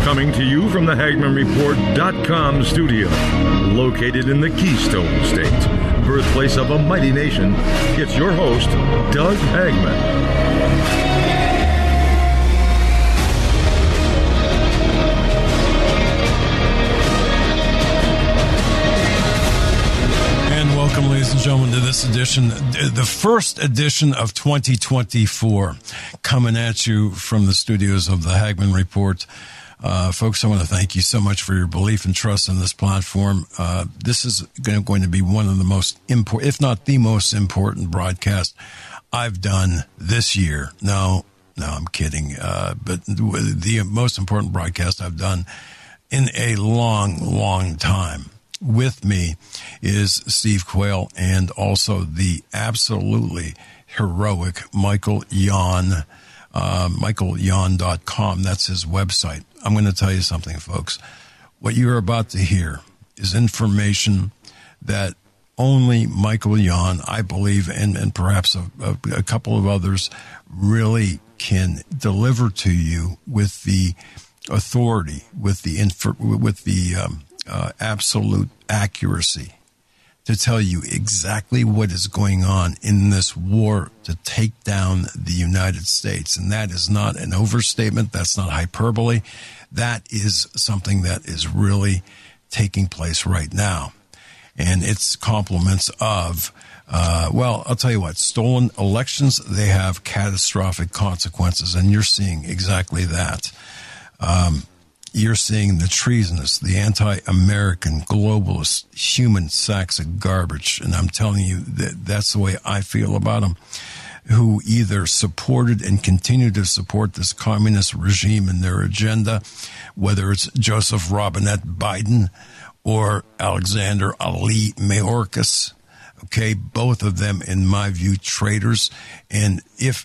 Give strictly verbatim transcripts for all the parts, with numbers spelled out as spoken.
Coming to you from the Hagman Report dot com studio, located in the Keystone State, birthplace of a mighty nation, it's your host, Doug Hagman. Welcome, ladies and gentlemen, to this edition, the first edition of twenty twenty-four, coming at you from the studios of the Hagman Report. Uh, folks, I want to thank you so much for your belief and trust in this platform. Uh, this is going to be one of the most important, if not the most important broadcast I've done this year. No, no, I'm kidding. Uh, but the most important broadcast I've done in a long, long time. With me is Steve Quayle and also the absolutely heroic Michael Yon, uh, Michael Yon dot com. That's his website. I'm going to tell you something, folks. What you're about to hear is information that only Michael Yon, I believe, and, and perhaps a, a, a couple of others really can deliver to you with the authority, with the, infor- with the, um, Uh, absolute accuracy to tell you exactly what is going on in this war to take down the United States. And that is not an overstatement. That's not hyperbole. That is something that is really taking place right now. And it's compliments of, uh, well, I'll tell you what, stolen elections, they have catastrophic consequences. And you're seeing exactly that. Um, You're seeing the treasonous, the anti-American, globalist, human sacks of garbage. And I'm telling you that that's the way I feel about them, who either supported and continue to support this communist regime and their agenda, whether it's Joseph Robinette Biden or Alexander Ali Mayorkas. Okay, both of them, in my view, traitors. And if,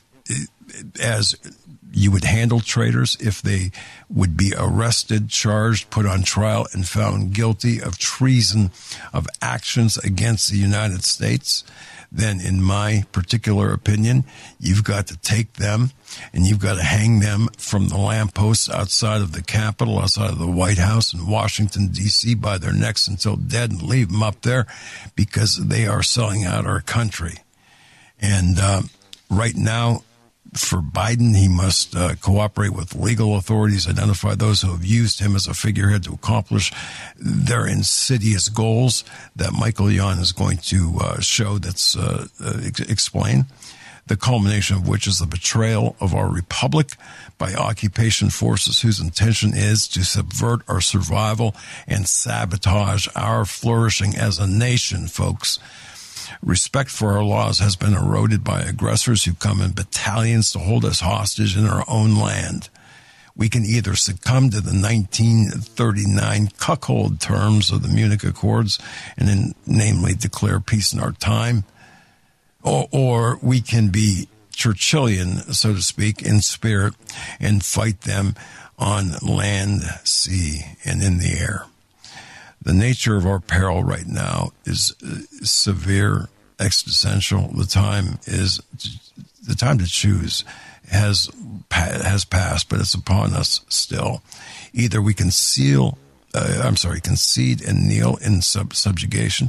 as you would handle traitors, if they would be arrested, charged, put on trial, and found guilty of treason, of actions against the United States, then in my particular opinion, you've got to take them and you've got to hang them from the lampposts outside of the Capitol, outside of the White House in Washington, D C, by their necks until dead, and leave them up there because they are selling out our country. And uh, right now, for Biden, he must uh, cooperate with legal authorities, identify those who have used him as a figurehead to accomplish their insidious goals that Michael Yon is going to uh, show, that's uh, uh, ex- explain, the culmination of which is the betrayal of our republic by occupation forces whose intention is to subvert our survival and sabotage our flourishing as a nation, folks. Respect for our laws has been eroded by aggressors who come in battalions to hold us hostage in our own land. We can either succumb to the nineteen thirty-nine cuckold terms of the Munich Accords and then namely declare peace in our time, or, or we can be Churchillian, so to speak, in spirit and fight them on land, sea, and in the air. The nature of our peril right now is severe, existential. The time is the time to choose has has passed, but it's upon us still. Either we conceal, uh, I'm sorry, concede and kneel in sub- subjugation,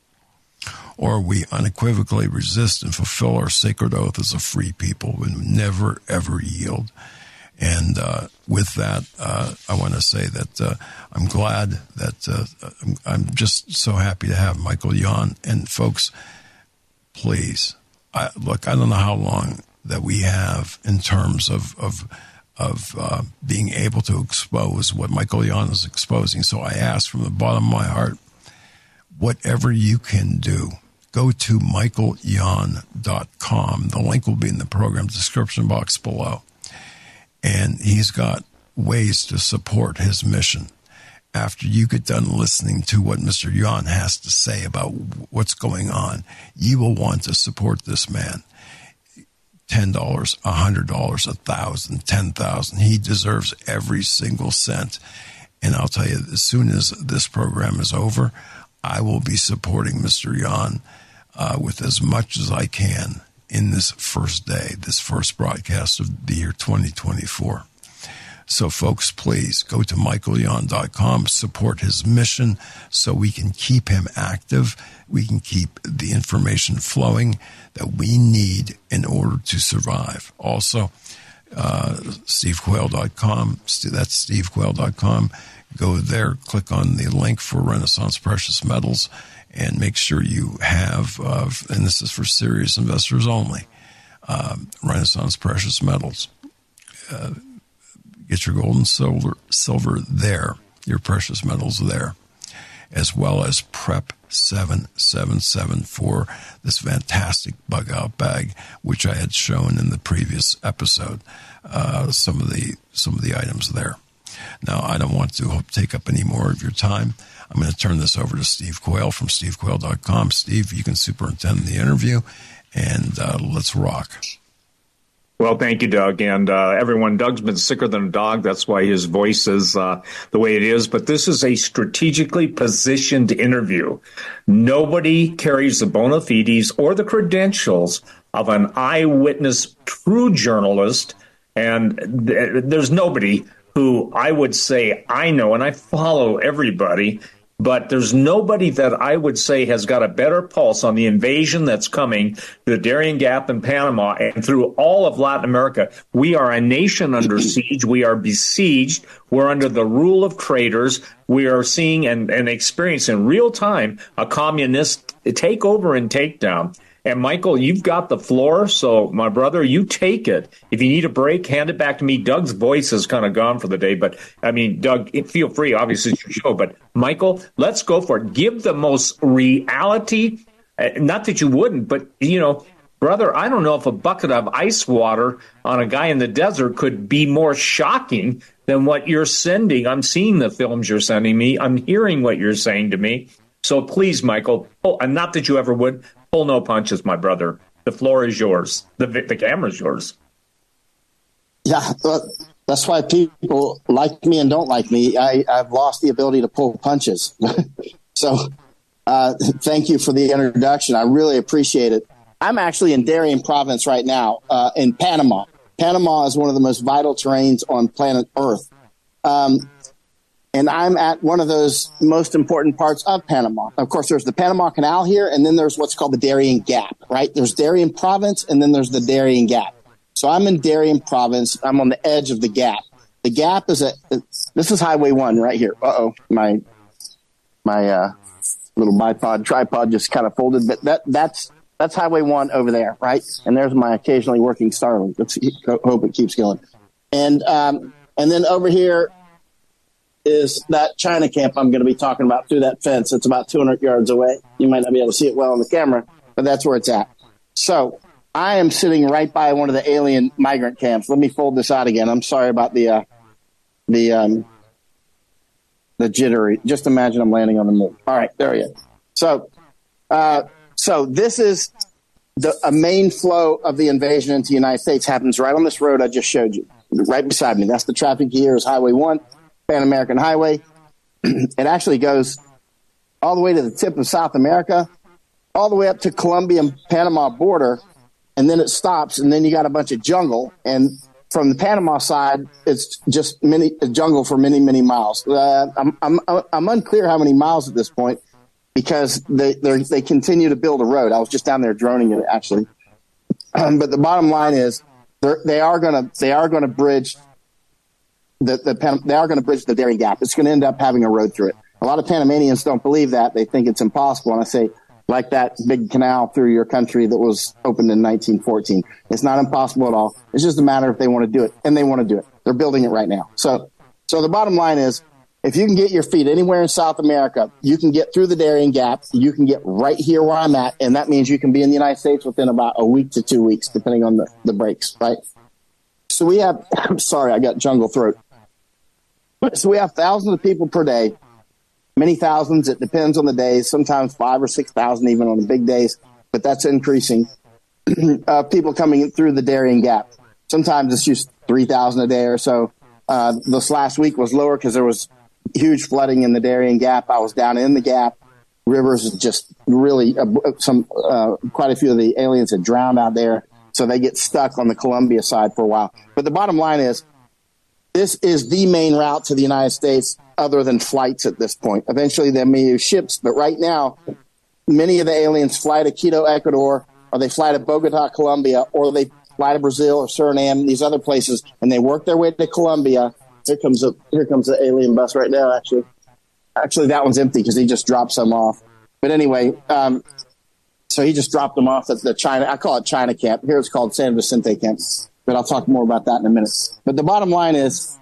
or we unequivocally resist and fulfill our sacred oath as a free people and never ever yield. And uh, with that, uh, I want to say that uh, I'm glad that uh, I'm, I'm just so happy to have Michael Yon. And folks, please, I, look, I don't know how long that we have in terms of of, of uh, being able to expose what Michael Yon is exposing. So I ask from the bottom of my heart, whatever you can do, go to Michael Yon dot com. The link will be in the program description box below. And he's got ways to support his mission. After you get done listening to what Mister Yon has to say about what's going on, you will want to support this man. ten dollars, one hundred dollars, one thousand dollars, ten thousand dollars. He deserves every single cent. And I'll tell you, as soon as this program is over, I will be supporting Mister Yon uh, with as much as I can in this first day, this first broadcast of the year twenty twenty-four. So, folks, please go to michael yon dot com, support his mission so we can keep him active. We can keep the information flowing that we need in order to survive. Also, uh, steve quayle dot com, that's steve quayle dot com. Go there, click on the link for Renaissance Precious Metals, and make sure you have, uh, and this is for serious investors only, um, Renaissance Precious Metals. Uh, Get your gold and silver, silver there, your precious metals there, as well as Prep seven seven seven for this fantastic bug-out bag, which I had shown in the previous episode. Uh, some of the some of the items there. Now, I don't want to take up any more of your time. I'm going to turn this over to Steve Quayle from steve quayle dot com. Steve, you can superintend the interview, and uh, let's rock. Well, thank you, Doug. And uh, everyone, Doug's been sicker than a dog. That's why his voice is uh, the way it is. But this is a strategically positioned interview. Nobody carries the bona fides or the credentials of an eyewitness, true journalist. And th- there's nobody who I would say I know, and I follow everybody, but there's nobody that I would say has got a better pulse on the invasion that's coming to the Darien Gap in Panama and through all of Latin America. We are a nation under siege. We are besieged. We're under the rule of traitors. We are seeing and, and experiencing in real time a communist takeover and takedown. And, Michael, you've got the floor, so, my brother, you take it. If you need a break, hand it back to me. Doug's voice is kind of gone for the day, but, I mean, Doug, feel free. Obviously, it's your show. But, Michael, let's go for it. Give the most reality, uh, not that you wouldn't, but, you know, brother, I don't know if a bucket of ice water on a guy in the desert could be more shocking than what you're sending. I'm seeing the films you're sending me. I'm hearing what you're saying to me. So, please, Michael, oh, and not that you ever would, pull no punches, my brother. The floor is yours. The the camera's yours. Yeah, that's why people like me and don't like me. I, I've lost the ability to pull punches. so uh, thank you for the introduction. I really appreciate it. I'm actually in Darien Province right now uh, in Panama. Panama is one of the most vital terrains on planet Earth. Um, And I'm at one of those most important parts of Panama. Of course, there's the Panama Canal here, and then there's what's called the Darien Gap, right? There's Darien Province, and then there's the Darien Gap. So I'm in Darien Province. I'm on the edge of the Gap. The Gap is a – this is Highway one right here. Uh-oh, my my uh, little bipod, tripod just kind of folded. But that that's that's Highway one over there, right? And there's my occasionally working Starlink. Let's hope it keeps going. And um, and then over here – is that China camp I'm going to be talking about through that fence. It's about two hundred yards away. You might not be able to see it well on the camera, but that's where it's at. So I am sitting right by one of the alien migrant camps. Let me fold this out again. I'm sorry about the uh, the um, the jittery. Just imagine I'm landing on the moon. All right, there you go. So, uh, so this is the a main flow of the invasion into the United States happens right on this road I just showed you, right beside me. That's the traffic here is Highway one. Pan American Highway. It actually goes all the way to the tip of South America, all the way up to Colombia and Panama border, and then it stops, and then you got a bunch of jungle. And from the Panama side, it's just many a jungle for many, many miles. Uh, I'm, I'm I'm unclear how many miles at this point because they they continue to build a road. I was just down there droning it actually, um, but the bottom line is they are gonna they are gonna bridge. The, the, they are going to bridge the Darien Gap. It's going to end up having a road through it. A lot of Panamanians don't believe that. They think it's impossible. And I say, like that big canal through your country that was opened in nineteen fourteen. It's not impossible at all. It's just a matter if they want to do it. And they want to do it. They're building it right now. So, so the bottom line is, if you can get your feet anywhere in South America, you can get through the Darien Gap. You can get right here where I'm at. And that means you can be in the United States within about a week to two weeks, depending on the, the breaks, right? So we have, I'm sorry, I got jungle throat. So we have thousands of people per day, many thousands. It depends on the days, sometimes five or six thousand even on the big days, but that's increasing. uh, people coming through the Darien Gap. Sometimes it's just three thousand a day or so. Uh, this last week was lower because there was huge flooding in the Darien Gap. I was down in the Gap. Rivers just really, uh, some uh, quite a few of the aliens had drowned out there, so they get stuck on the Colombia side for a while. But the bottom line is, this is the main route to the United States other than flights at this point. Eventually, they may use ships, but right now, many of the aliens fly to Quito, Ecuador, or they fly to Bogota, Colombia, or they fly to Brazil or Suriname, these other places, and they work their way to Colombia. Here comes a here comes the alien bus right now, actually. Actually, that one's empty because he just dropped some off. But anyway, um, so he just dropped them off at the China, I call it China camp. Here it's called San Vicente camp. But I'll talk more about that in a minute. But the bottom line is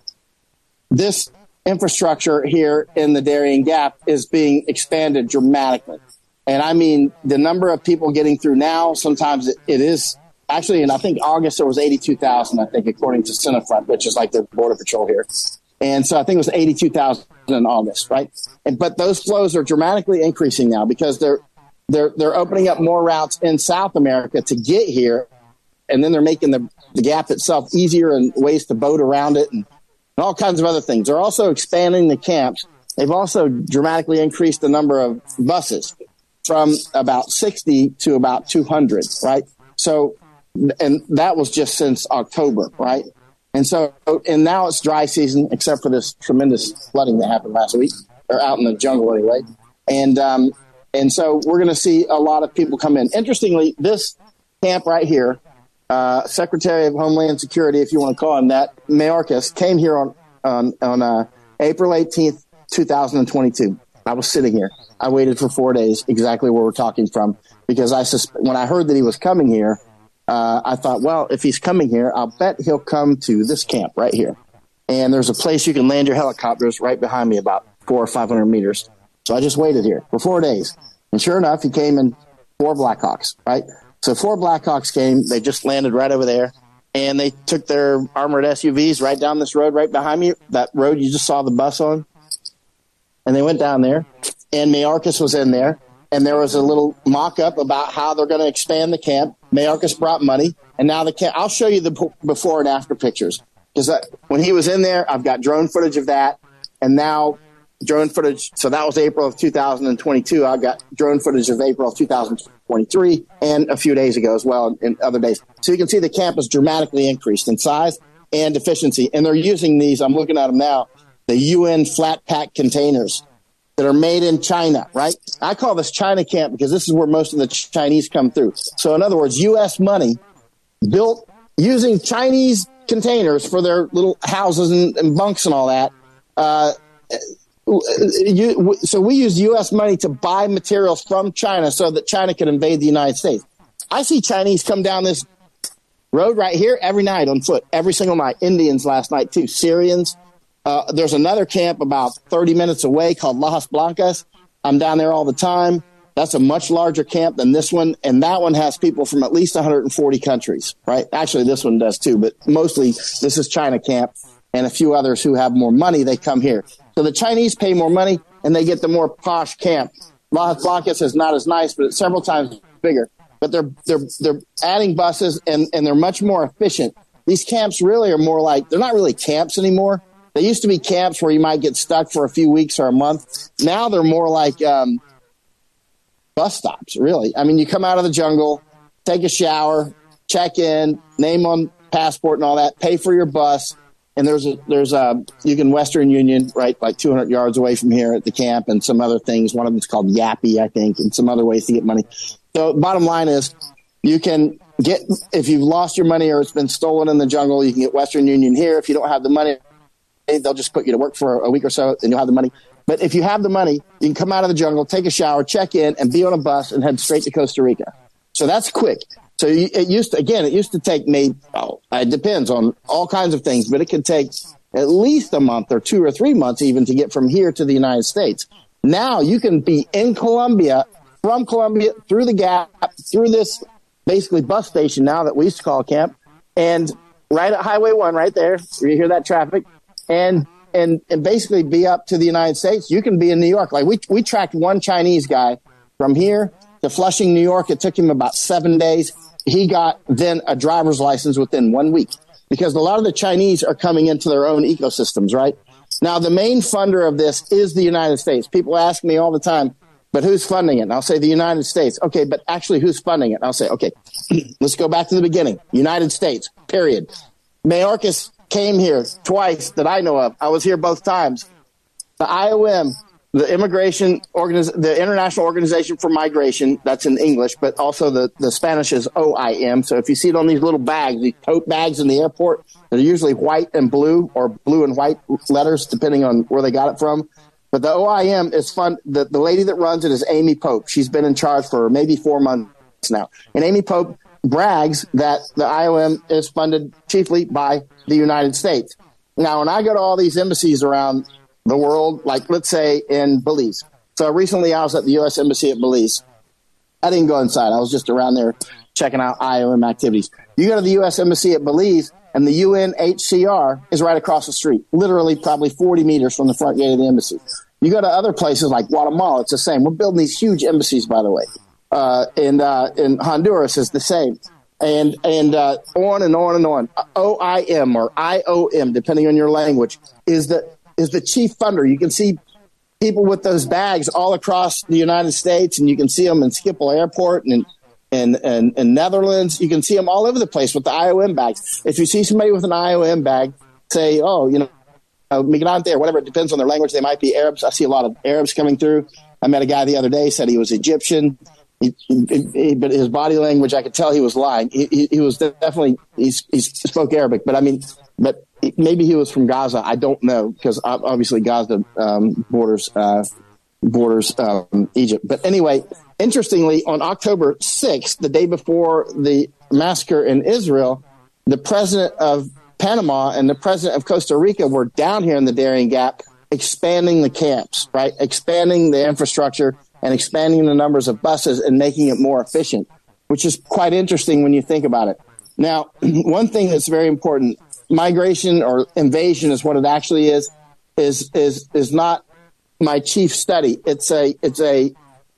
this infrastructure here in the Darien Gap is being expanded dramatically. And I mean, the number of people getting through now, sometimes it, it is actually, and I think August there was eighty-two thousand, I think, according to Cinefront, which is like the Border Patrol here. And so I think it was eighty-two thousand in August, right? And, but those flows are dramatically increasing now because they're, they're, they're opening up more routes in South America to get here. And then they're making the, the gap itself easier and ways to boat around it and, and all kinds of other things. They're also expanding the camps. They've also dramatically increased the number of buses from about sixty to about two hundred, right? So, and that was just since October, right? And so, and now it's dry season, except for this tremendous flooding that happened last week, or out in the jungle anyway. And, um, and so we're going to see a lot of people come in. Interestingly, this camp right here, Uh, Secretary of Homeland Security, if you want to call him that, Mayorkas, came here on on, on uh, April eighteenth, twenty twenty-two. I was sitting here. I waited for four days, exactly where we're talking from, because I susp- when I heard that he was coming here, uh, I thought, well, if he's coming here, I'll bet he'll come to this camp right here. And there's a place you can land your helicopters right behind me, about four or five hundred meters. So I just waited here for four days. And sure enough, he came in four Blackhawks, right? So four Blackhawks came. They just landed right over there, and they took their armored S U Vs right down this road right behind me, that road you just saw the bus on. And they went down there, and Mayorkas was in there, and there was a little mock-up about how they're going to expand the camp. Mayorkas brought money, and now the camp – I'll show you the before and after pictures. Because when he was in there, I've got drone footage of that, and now – drone footage. So that was April of two thousand twenty-two. I got drone footage of April of two thousand twenty-three and a few days ago as well, and other days. So you can see the camp has dramatically increased in size and efficiency. And they're using these, I'm looking at them now, the U N flat pack containers that are made in China, right? I call this China camp because this is where most of the Chinese come through. So in other words, U S money built using Chinese containers for their little houses and, and bunks and all that. Uh, You, so we use U S money to buy materials from China so that China can invade the United States. I see Chinese come down this road right here every night on foot, every single night. Indians last night too, Syrians. Uh, there's another camp about thirty minutes away called Lajas Blancas. I'm down there all the time. That's a much larger camp than this one, and that one has people from at least one hundred forty countries, right? Actually, this one does too, but mostly this is China camp, and a few others who have more money, they come here. So the Chinese pay more money, and they get the more posh camp. Lajas Blancas is not as nice, but it's several times bigger. But they're they're they're adding buses, and, and they're much more efficient. These camps really are more like, they're not really camps anymore. They used to be camps where you might get stuck for a few weeks or a month. Now they're more like um, bus stops, really. I mean, you come out of the jungle, take a shower, check in, name on passport and all that, pay for your bus. And there's a, there's a, you can Western Union, right, like two hundred yards away from here at the camp, and some other things. One of them's called Yappy, I think, and some other ways to get money. So bottom line is, you can get, if you've lost your money or it's been stolen in the jungle, you can get Western Union here. If you don't have the money, they'll just put you to work for a week or so, and you'll have the money. But if you have the money, you can come out of the jungle, take a shower, check in, and be on a bus and head straight to Costa Rica. So that's quick. So it used to, again, it used to take maybe, oh, it depends on all kinds of things, but it could take at least a month or two or three months even to get from here to the United States. Now you can be in Colombia, from Colombia, through the Gap, through this basically bus station now that we used to call a camp, and right at Highway one right there, where you hear that traffic, and and and basically be up to the United States. You can be in New York. Like we we tracked one Chinese guy from here to Flushing, New York. It took him about seven days. He got then a driver's license within one week, because a lot of the Chinese are coming into their own ecosystems, right? Now, the main funder of this is the United States. People ask me all the time, but who's funding it? And I'll say the United States. Okay, but actually who's funding it? And I'll say, okay, let's go back to the beginning. United States, period. Mayorkas came here twice that I know of. I was here both times. The I O M, the Immigration Organiz- the International Organization for Migration, that's in English, but also the, the Spanish is O I M. So if you see it on these little bags, these tote bags in the airport, they're usually white and blue or blue and white letters, depending on where they got it from. But the O I M is fun. The, the lady that runs it is Amy Pope. She's been in charge for maybe four months now. And Amy Pope brags that the I O M is funded chiefly by the United States. Now, when I go to all these embassies around the world, like let's say in Belize. So recently I was at the U S Embassy at Belize. I didn't go inside. I was just around there checking out I O M activities. You go to the U S Embassy at Belize, and the U N H C R is right across the street, literally probably forty meters from the front gate of the embassy. You go to other places like Guatemala, it's the same. We're building these huge embassies, by the way. Uh, and uh, in Honduras is the same. And and uh, on and on and on. O I M or I O M, depending on your language, is the is the chief funder. You can see people with those bags all across the United States, and you can see them in Schiphol Airport and in and, and Netherlands. You can see them all over the place with the I O M bags. If you see somebody with an I O M bag, say, oh, you know, uh, migrante or whatever, it depends on their language. They might be Arabs. I see a lot of Arabs coming through. I met a guy the other day, said he was Egyptian. He, he, he, but his body language, I could tell he was lying. He, he, he was definitely, he, he spoke Arabic, but I mean, but maybe he was from Gaza. I don't know, because obviously Gaza um, borders uh, borders um, Egypt. But anyway, interestingly, on October sixth, the day before the massacre in Israel, the president of Panama and the president of Costa Rica were down here in the Darien Gap expanding the camps, right? Expanding the infrastructure and expanding the numbers of buses and making it more efficient, which is quite interesting when you think about it. Now, one thing that's very important, migration or invasion is what it actually is, is, is, is not my chief study. It's a, it's a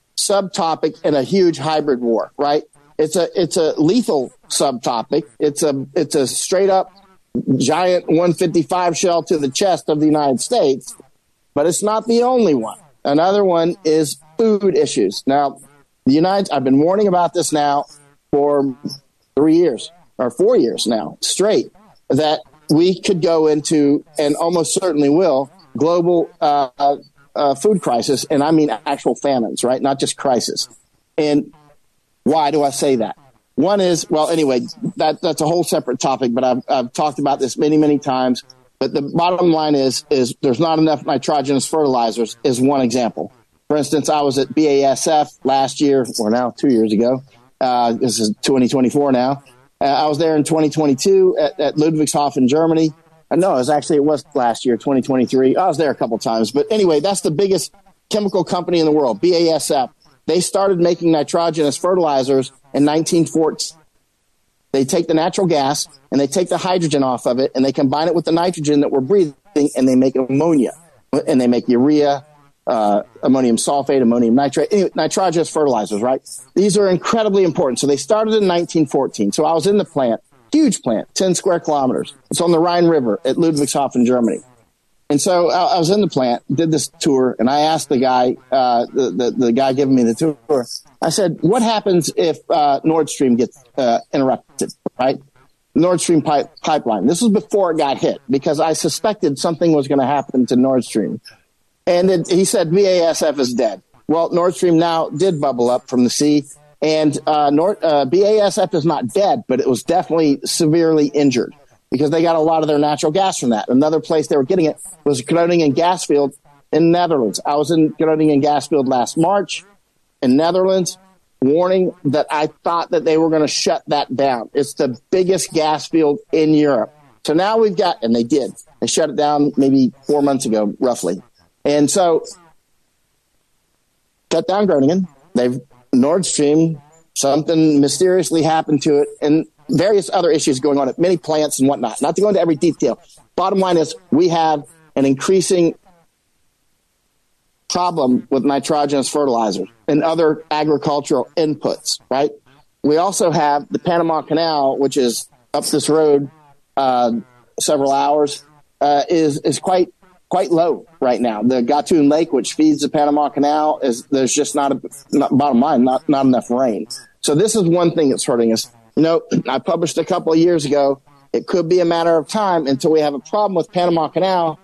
subtopic in a huge hybrid war, right? It's a, it's a lethal subtopic. It's a, it's a straight up giant one fifty-five shell to the chest of the United States, but it's not the only one. Another one is food issues. Now, the United, I've been warning about this now for three years or four years now straight, that we could go into, and almost certainly will, global uh, uh, food crisis. And I mean actual famines, right? Not just crisis. And why do I say that? One is, well, anyway, that that's a whole separate topic, but I've, I've talked about this many, many times. But the bottom line is, is there's not enough nitrogenous fertilizers is one example. For instance, I was at B A S F last year, or now two years ago. Uh, this is twenty twenty-four now. Uh, I was there in twenty twenty-two at, at Ludwigshafen, Germany. Uh, no, it was actually, it was last year, twenty twenty-three. I was there a couple times. But anyway, that's the biggest chemical company in the world, B A S F. They started making nitrogenous fertilizers in nineteen fourteen. They take the natural gas and they take the hydrogen off of it and they combine it with the nitrogen that we're breathing and they make ammonia. And they make urea, uh, ammonium sulfate, ammonium nitrate, anyway, nitrogenous fertilizers, right? These are incredibly important. So they started in nineteen fourteen. So I was in the plant, huge plant, ten square kilometers. It's on the Rhine River at Ludwigshafen, Germany. And so I, I was in the plant, did this tour, and I asked the guy, uh, the, the, the guy giving me the tour, I said, what happens if uh, Nord Stream gets uh, interrupted, right? Nord Stream pipe, pipeline. This was before it got hit because I suspected something was going to happen to Nord Stream. And it, he said, B A S F is dead. Well, Nord Stream now did bubble up from the sea, and uh, Nord, uh, B A S F is not dead, but it was definitely severely injured because they got a lot of their natural gas from that. Another place they were getting it was Groningen gas field in Netherlands. I was in Groningen gas field last March in Netherlands, warning that I thought that they were going to shut that down. It's the biggest gas field in Europe. So now we've got, and they did, they shut it down maybe four months ago, roughly. And so shut down Groningen. They've Nord Stream, something mysteriously happened to it, and various other issues going on at many plants and whatnot. Not to go into every detail. Bottom line is we have an increasing problem with nitrogenous fertilizers and other agricultural inputs, right? We also have the Panama Canal, which is up this road uh, several hours, uh, is is quite quite low right now. The Gatun Lake, which feeds the Panama Canal, is there's just not a not, bottom line not not enough rain. So this is one thing that's hurting us. You know, I published a couple of years ago It could be a matter of time until we have a problem with Panama Canal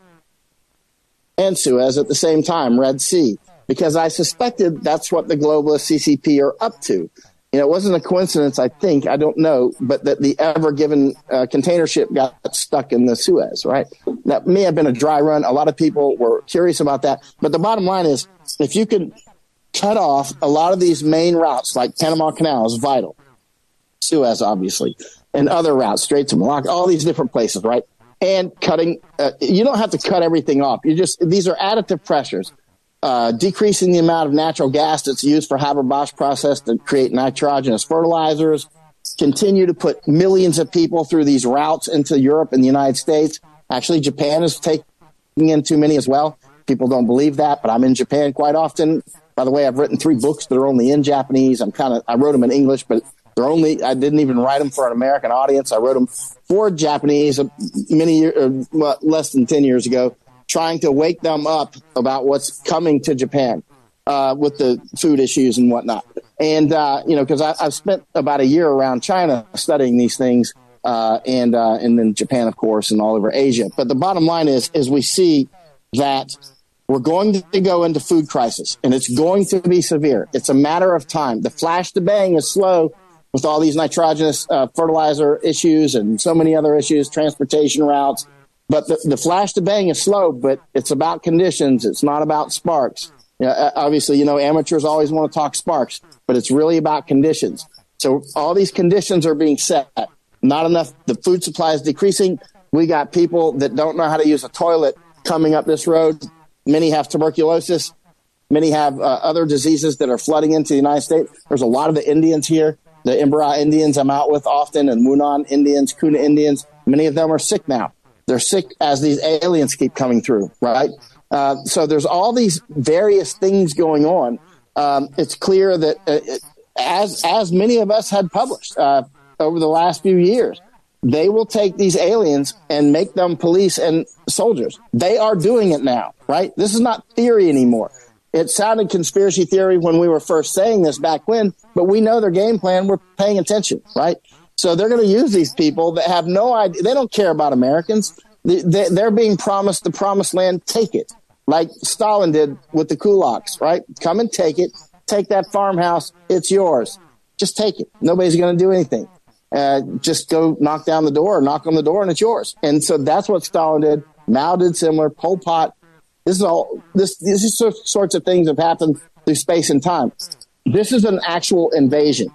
and Suez at the same time, Red Sea, because I suspected that's what the globalists C C P are up to. You know, it wasn't a coincidence, I think, I don't know, but that the Ever Given uh, container ship got stuck in the Suez, right? That may have been a dry run. A lot of people were curious about that. But the bottom line is, if you could cut off a lot of these main routes, like Panama Canal is vital, Suez, obviously, and other routes, Straits of Malacca, all these different places, right? And cutting, uh, you don't have to cut everything off. You just, these are additive pressures. Uh, decreasing the amount of natural gas that's used for Haber-Bosch process to create nitrogenous fertilizers, continue to put millions of people through these routes into Europe and the United States. Actually, Japan is taking in too many as well. People don't believe that, but I'm in Japan quite often. By the way, I've written three books that are only in Japanese. I'm kind of, I wrote them in English, but they're only, I didn't even write them for an American audience. I wrote them for Japanese many years, well, less than ten years ago, trying to wake them up about what's coming to Japan uh, with the food issues and whatnot. And, uh, you know, because I've spent about a year around China studying these things uh, and uh, and then Japan, of course, and all over Asia. But the bottom line is, is we see that we're going to go into food crisis, and it's going to be severe. It's a matter of time. The flash to bang is slow with all these nitrogenous uh, fertilizer issues and so many other issues, transportation routes. But the, the flash to bang is slow, but it's about conditions. It's not about sparks. You know, obviously, you know, amateurs always want to talk sparks, but it's really about conditions. So all these conditions are being set. Not enough. The food supply is decreasing. We got people that don't know how to use a toilet coming up this road. Many have tuberculosis. Many have uh, other diseases that are flooding into the United States. There's a lot of the Indians here, the Imbra Indians I'm out with often, and Munan Indians, Kuna Indians. Many of them are sick now. They're sick as these aliens keep coming through, right? Uh, so there's all these various things going on. Um, it's clear that uh, it, as as many of us had published uh, over the last few years, they will take these aliens and make them police and soldiers. They are doing it now, right? This is not theory anymore. It sounded conspiracy theory when we were first saying this back when, but we know their game plan. We're paying attention, right? So they're going to use these people that have no idea. They don't care about Americans. They're being promised the promised land. Take it, like Stalin did with the kulaks, right? Come and take it. Take that farmhouse. It's yours. Just take it. Nobody's going to do anything. Uh, just go knock down the door, knock on the door, and it's yours. And so that's what Stalin did. Mao did similar. Pol Pot. This is all. This these sorts of things have happened through space and time. This is an actual invasion.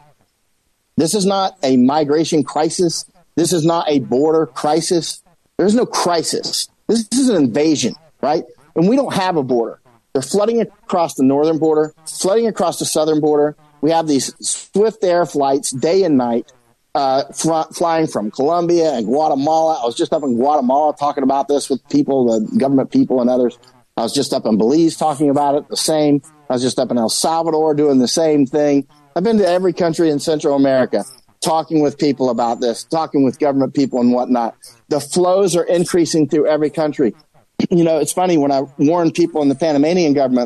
This is not a migration crisis. This is not a border crisis. There's no crisis. This, this is an invasion, right? And we don't have a border. They're flooding across the northern border, flooding across the southern border. We have these swift air flights day and night, uh, fl- flying from Colombia and Guatemala. I was just up in Guatemala talking about this with people, the government people and others. I was just up in Belize talking about it, the same. I was just up in El Salvador doing the same thing. I've been to every country in Central America talking with people about this, talking with government people and whatnot. The flows are increasing through every country. You know, it's funny, when I warn people in the Panamanian government,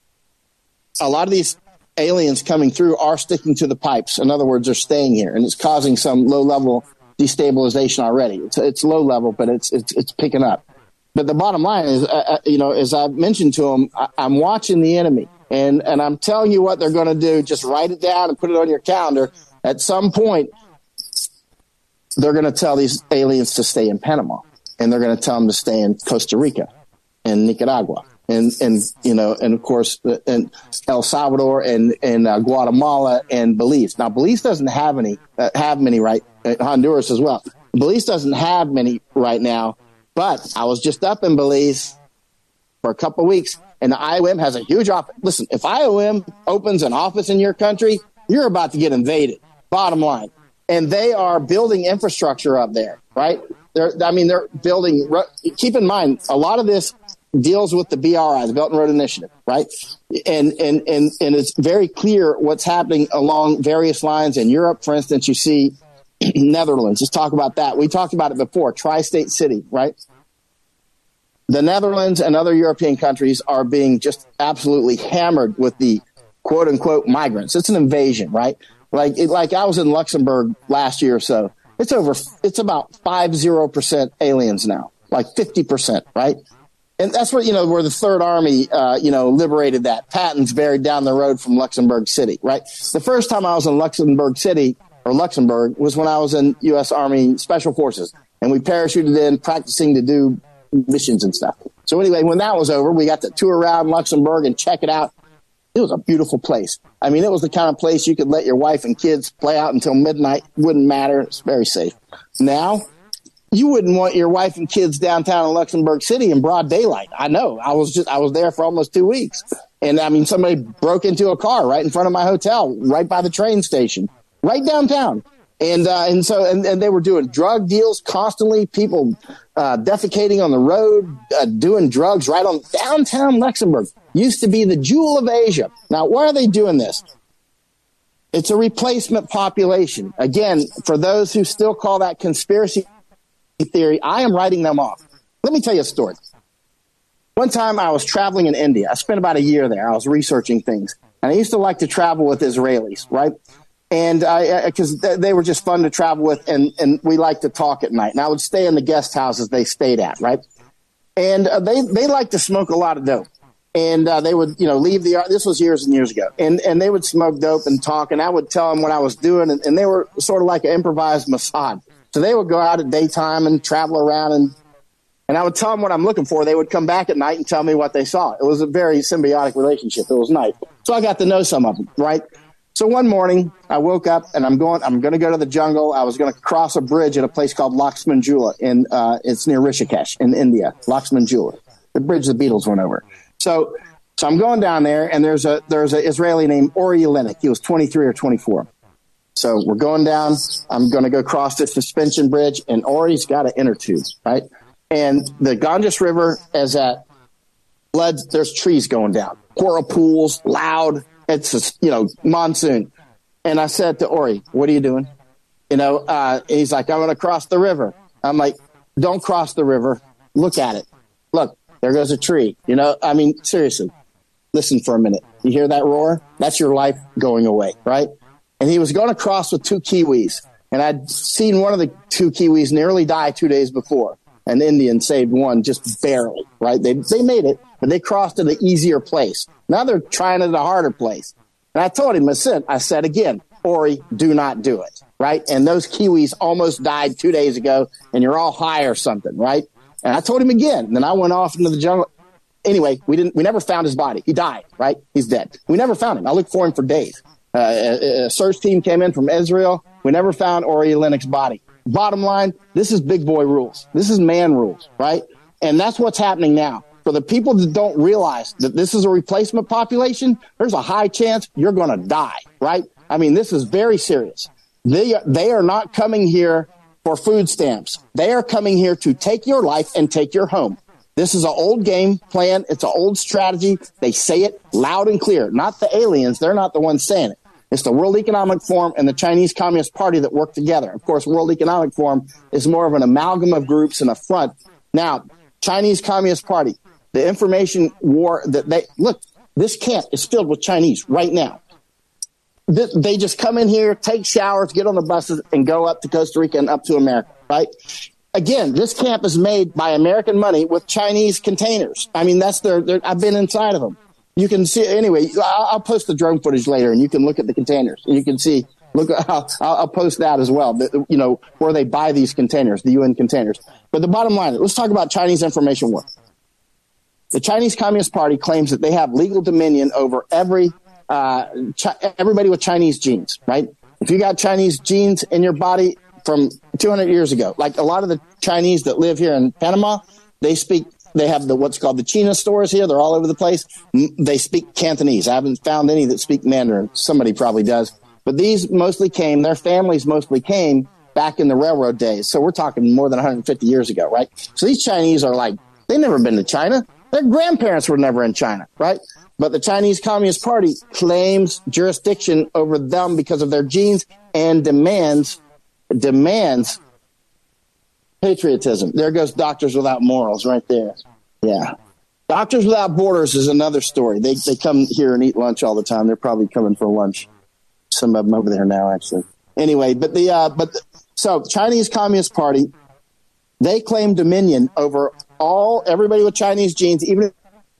a lot of these aliens coming through are sticking to the pipes. In other words, they're staying here, and it's causing some low-level destabilization already. It's, it's low level, but it's, it's it's picking up. But the bottom line is, uh, you know, as I've mentioned to them, I, I'm watching the enemy. And and I'm telling you what they're going to do. Just write it down and put it on your calendar. At some point, they're going to tell these aliens to stay in Panama, and they're going to tell them to stay in Costa Rica and Nicaragua, and and you know, and of course, and El Salvador and and uh, Guatemala and Belize. Now, Belize doesn't have any uh, have many right. Uh, Honduras as well. Belize doesn't have many right now, but I was just up in Belize for a couple of weeks. And the I O M has a huge office. Listen, if I O M opens an office in your country, you're about to get invaded, bottom line. And they are building infrastructure up there, right? They're, I mean, they're building. Keep in mind, a lot of this deals with the B R I, the Belt and Road Initiative, right? And, and, and, and it's very clear what's happening along various lines in Europe. For instance, you see Netherlands. Let's talk about that. We talked about it before, tri-state city, right? The Netherlands and other European countries are being just absolutely hammered with the quote unquote migrants. It's an invasion, right? Like, it, like I was in Luxembourg last year or so, It's over, it's about five zero percent aliens now, like fifty percent, right? And that's where, you know, where the Third Army, uh, you know, liberated that. Patton's buried down the road from Luxembourg City, right? The first time I was in Luxembourg City, or Luxembourg, was when I was in U S Army Special Forces. And we parachuted in practicing to do missions and stuff. So anyway, when that was over, we got to tour around Luxembourg and check it out. It was a beautiful place. I mean, it was the kind of place you could let your wife and kids play out until midnight. Wouldn't matter. It's very safe. Now, you wouldn't want your wife and kids downtown in Luxembourg City in broad daylight. I know. I was just I was there for almost two weeks. And, I mean, somebody broke into a car right in front of my hotel, right by the train station, right downtown. And uh, and so and, and they were doing drug deals constantly, people uh, defecating on the road, uh, doing drugs right on downtown Luxembourg. Used to be the jewel of Asia. Now, why are they doing this? It's a replacement population. Again, for those who still call that conspiracy theory, I am writing them off. Let me tell you a story. One time I was traveling in India. I spent about a year there. I was researching things. And I used to like to travel with Israelis, right? And I, because they were just fun to travel with, and, and we liked to talk at night. And I would stay in the guest houses they stayed at, right? And uh, they, they liked to smoke a lot of dope. And uh, they would, you know, leave the, this was years and years ago. And and they would smoke dope and talk, and I would tell them what I was doing. And, and they were sort of like an improvised Mossad. So they would go out at daytime and travel around, and and I would tell them what I'm looking for. They would come back at night and tell me what they saw. It was a very symbiotic relationship. It was nice. So I got to know some of them, right? So one morning I woke up and I'm going, I'm going to go to the jungle. I was going to cross a bridge at a place called Lakshman Jula in, uh, it's near Rishikesh in India, Lakshman Jula, the bridge the Beatles went over. So, so I'm going down there, and there's a, there's an Israeli named Ori Yelenic. He was twenty-three or twenty-four. So we're going down. I'm going to go cross this suspension bridge, and Ori's got an inner tube, right? And the Ganges River is at flood. There's trees going down, whirlpools, loud. It's a, you know, monsoon. And I said to Ori, "What are you doing?" You know, uh, he's like, "I'm going to cross the river." I'm like, "Don't cross the river. Look at it. Look, there goes a tree." You know, I mean, seriously, listen for a minute. You hear that roar? That's your life going away, right? And he was going to cross with two Kiwis. And I'd seen one of the two Kiwis nearly die two days before. An Indian saved one just barely, right? They they made it, but they crossed to the easier place. Now they're trying at a harder place. And I told him, I said, I said again, Ori, do not do it, right? And those Kiwis almost died two days ago, and you're all high or something, right? And I told him again. And then I went off into the jungle. Anyway, we didn't. We never found his body. He died, right? He's dead. We never found him. I looked for him for days. Uh, a, a search team came in from Israel. We never found Ori Yelenic's body. Bottom line, this is big boy rules. This is man rules, right? And that's what's happening now. For the people that don't realize that this is a replacement population, there's a high chance you're going to die, right? I mean, this is very serious. They they are not coming here for food stamps. They are coming here to take your life and take your home. This is an old game plan. It's an old strategy. They say it loud and clear. Not the aliens. They're not the ones saying it. It's the World Economic Forum and the Chinese Communist Party that work together. Of course, World Economic Forum is more of an amalgam of groups and a front. Now, Chinese Communist Party, the information war that they look, this camp is filled with Chinese right now. They just come in here, take showers, get on the buses, and go up to Costa Rica and up to America, right? Again, this camp is made by American money with Chinese containers. I mean, that's their, their I've been inside of them. You can see, anyway, I'll, I'll post the drone footage later, and you can look at the containers. And you can see, look, I'll, I'll post that as well, the, you know, where they buy these containers, the U N containers. But the bottom line, let's talk about Chinese information war. The Chinese Communist Party claims that they have legal dominion over every uh, chi- everybody with Chinese genes, right? If you got Chinese genes in your body from two hundred years ago, like a lot of the Chinese that live here in Panama, they speak, they have the what's called the China stores here. They're all over the place. They speak Cantonese. I haven't found any that speak Mandarin. Somebody probably does. But these mostly came, their families mostly came back in the railroad days. So we're talking more than one hundred fifty years ago, right? So these Chinese are like, they've never been to China. Their grandparents were never in China, right? But the Chinese Communist Party claims jurisdiction over them because of their genes and demands demands patriotism. There goes Doctors Without Morals right there. Yeah. Doctors Without Borders is another story. They they come here and eat lunch all the time. They're probably coming for lunch. Some of them over there now, actually. Anyway, but the uh, but the, So the Chinese Communist Party, they claim dominion over all everybody with Chinese genes, even one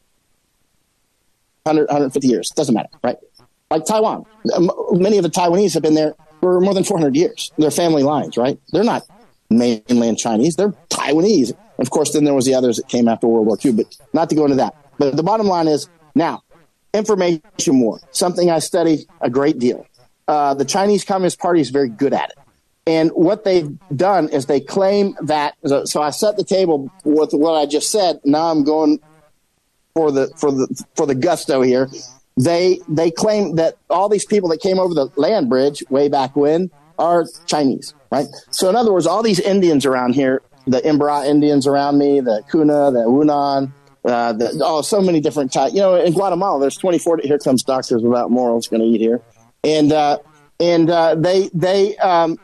hundred, one hundred fifty years. Doesn't matter, right? Like Taiwan. Many of the Taiwanese have been there for more than four hundred years. They're family lines, right? They're not mainland Chinese. They're Taiwanese. Of course, then there was the others that came after World War Two, but not to go into that. But the bottom line is, now, information war, something I study a great deal. Uh, the Chinese Communist Party is very good at it. And what they've done is they claim that, so I set the table with what I just said. Now I'm going for the, for the, for the gusto here. They, they claim that all these people that came over the land bridge way back when are Chinese, right? So in other words, all these Indians around here, the Imbra Indians around me, the Kuna, the Hunan, uh, the, oh, so many different types. You know, in Guatemala, there's twenty-four, here comes Doctors Without Morals going to eat here. And, uh, and, uh, they, they, um,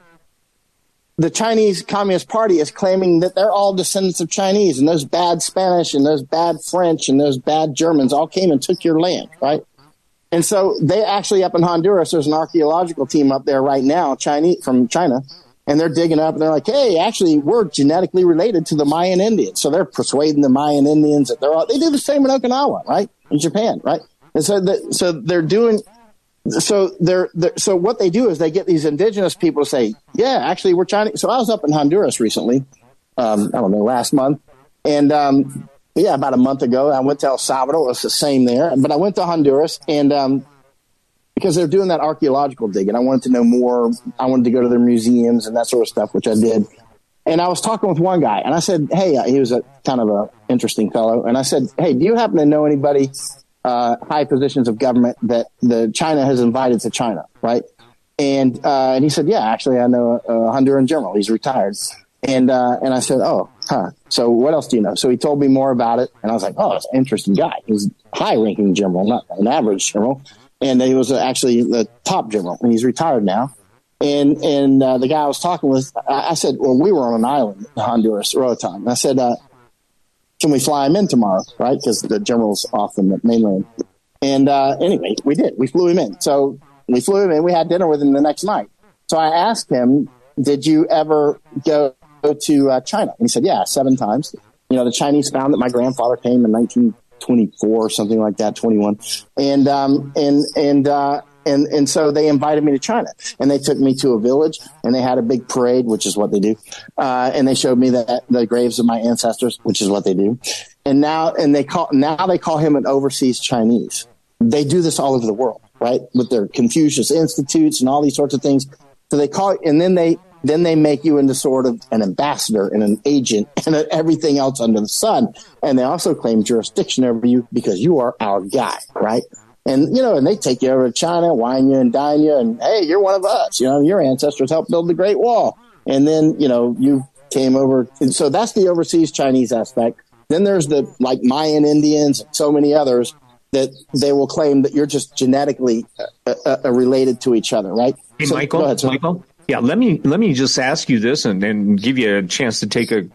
the Chinese Communist Party is claiming that they're all descendants of Chinese, and those bad Spanish and those bad French and those bad Germans all came and took your land, right? And so they actually, up in Honduras, there's an archaeological team up there right now, Chinese from China, and they're digging up and they're like, hey, actually, we're genetically related to the Mayan Indians. So they're persuading the Mayan Indians that they're all, they do the same in Okinawa, right? In Japan, right? And so, the, so they're doing, so they're, they're, so what they do is they get these indigenous people to say, yeah, actually, we're Chinese. So I was up in Honduras recently, um, I don't know, last month. And, um, yeah, about a month ago, I went to El Salvador. It was the same there. But I went to Honduras, and um, because they're doing that archaeological dig, and I wanted to know more. I wanted to go to their museums and that sort of stuff, which I did. And I was talking with one guy, and I said, hey, he was a kind of a interesting fellow. And I said, hey, do you happen to know anybody uh, high positions of government that the China has invited to China, right? And uh, and he said, yeah, actually, I know a, a Honduran general. He's retired. And uh, and I said, oh, huh. So what else do you know? So he told me more about it, and I was like, oh, that's an interesting guy. He's a high-ranking general, not an average general. And he was actually the top general, and he's retired now. And and uh, the guy I was talking with, I, I said, well, we were on an island in Honduras, Roatan. And I said, uh, can we fly him in tomorrow, right? Because the general's off in the mainland. And uh, anyway, we did. We flew him in. So we flew him in. We had dinner with him the next night. So I asked him, did you ever go to uh, China? And he said, yeah, seven times. You know, the Chinese found that my grandfather came in nineteen twenty-four or something like that, twenty-one. And, um, and, and, uh, and, and so they invited me to China, and they took me to a village, and they had a big parade, which is what they do. Uh, and they showed me the, the graves of my ancestors, which is what they do. And now, and they call, now they call him an overseas Chinese. They do this all over the world, right? With their Confucius Institutes and all these sorts of things. So they call it, and then they, then they make you into sort of an ambassador and an agent and everything else under the sun. And they also claim jurisdiction over you because you are our guy, right? And, you know, and they take you over to China, wine you and dine you, and, hey, you're one of us. You know, your ancestors helped build the Great Wall. And then, you know, you came over. And so that's the overseas Chinese aspect. Then there's the, like, Mayan Indians and so many others that they will claim that you're just genetically uh, uh, related to each other, right? Hey, so, Michael, go ahead, sir. Michael? Yeah, let me let me just ask you this, and, and give you a chance to take a,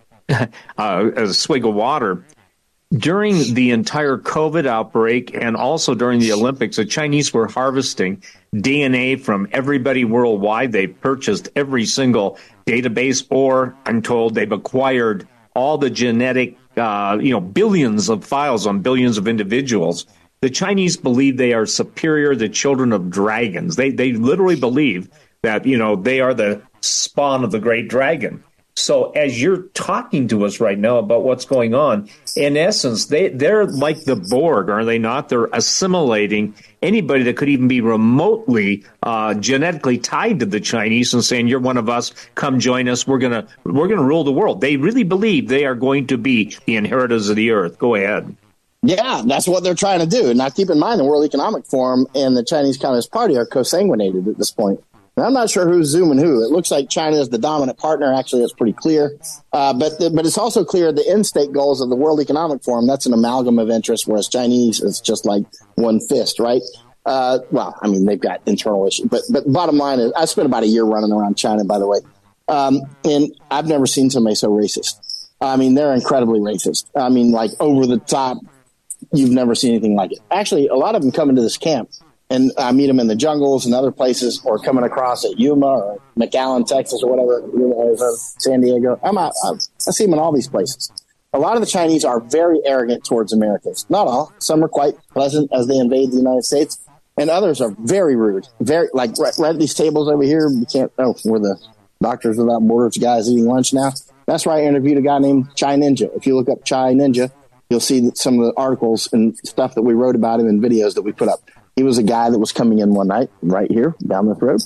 uh, a swig of water. During the entire COVID outbreak, and also during the Olympics, the Chinese were harvesting D N A from everybody worldwide. They purchased every single database, or I'm told they've acquired all the genetic, uh, you know, billions of files on billions of individuals. The Chinese believe they are superior, the children of dragons. They they literally believe that, you know, they are the spawn of the great dragon. So as you're talking to us right now about what's going on, in essence, they, they're like the Borg, are they not? They're assimilating anybody that could even be remotely uh, genetically tied to the Chinese and saying, you're one of us, come join us, we're going to we're gonna rule the world. They really believe they are going to be the inheritors of the earth. Go ahead. Yeah, that's what they're trying to do. Now, keep in mind, the World Economic Forum and the Chinese Communist Party are co-sanguinated at this point. And I'm not sure who's zooming who. It looks like China is the dominant partner. Actually, that's pretty clear. Uh, but the, but it's also clear the in-state goals of the World Economic Forum, that's an amalgam of interests, whereas Chinese is just like one fist, right? Uh, well, I mean, they've got internal issues. But but bottom line is, I spent about a year running around China, by the way. Um, and I've never seen somebody so racist. I mean, they're incredibly racist. I mean, like over the top. You've never seen anything like it. Actually, a lot of them come into this camp. and I meet them in the jungles and other places, or coming across at Yuma or McAllen, Texas, or whatever, San Diego. I'm out. I see them in all these places. A lot of the Chinese are very arrogant towards Americans. Not all. Some are quite pleasant as they invade the United States, and others are very rude. Very like right, right at these tables over here. We can't. Oh, we're the Doctors Without Borders guys eating lunch now. That's where I interviewed a guy named Chai Ninja. If you look up Chai Ninja, you'll see some of the articles and stuff that we wrote about him and videos that we put up. He was a guy that was coming in one night right here down the road,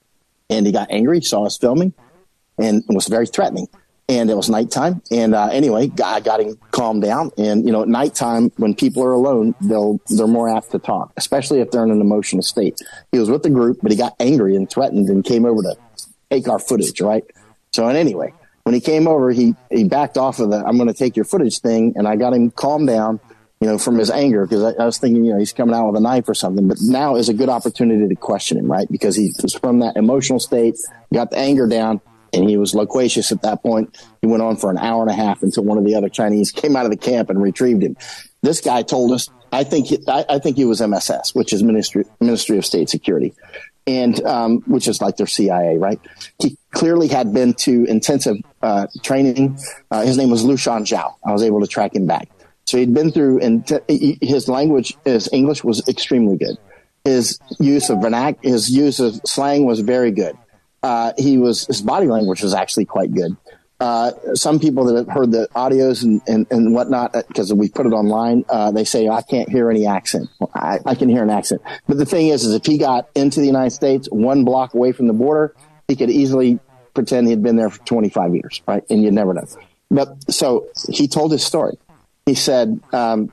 and he got angry, saw us filming, and was very threatening. And it was nighttime. And uh, anyway, I got him calmed down. And, you know, at nighttime, when people are alone, they'll, they're more apt to talk, especially if they're in an emotional state. He was with the group, but he got angry and threatened and came over to take our footage, right? So, and anyway, when he came over, he, he backed off of the, I'm going to take your footage thing. And I got him calmed down, you know, from his anger, because I, I was thinking, you know, he's coming out with a knife or something. But now is a good opportunity to question him, right? Because he was from that emotional state, got the anger down, and he was loquacious at that point. He went on for an hour and a half until one of the other Chinese came out of the camp and retrieved him. This guy told us, I think, he, I, I think he was M S S, which is Ministry Ministry of State Security, and um, which is like their C I A, right? He clearly had been to intensive uh, training. Uh, his name was Lu Shan Zhao. I was able to track him back. So he'd been through, and t- his language, his English was extremely good. His use of vernac, his use of slang was very good. Uh, he was, his body language was actually quite good. Uh, some people that have heard the audios and, and, and whatnot, because we put it online, uh, they say, I can't hear any accent. Well, I, I can hear an accent. But the thing is, is if he got into the United States one block away from the border, he could easily pretend he'd been there for twenty-five years, right? And you'd never know. But so he told his story. He said, um,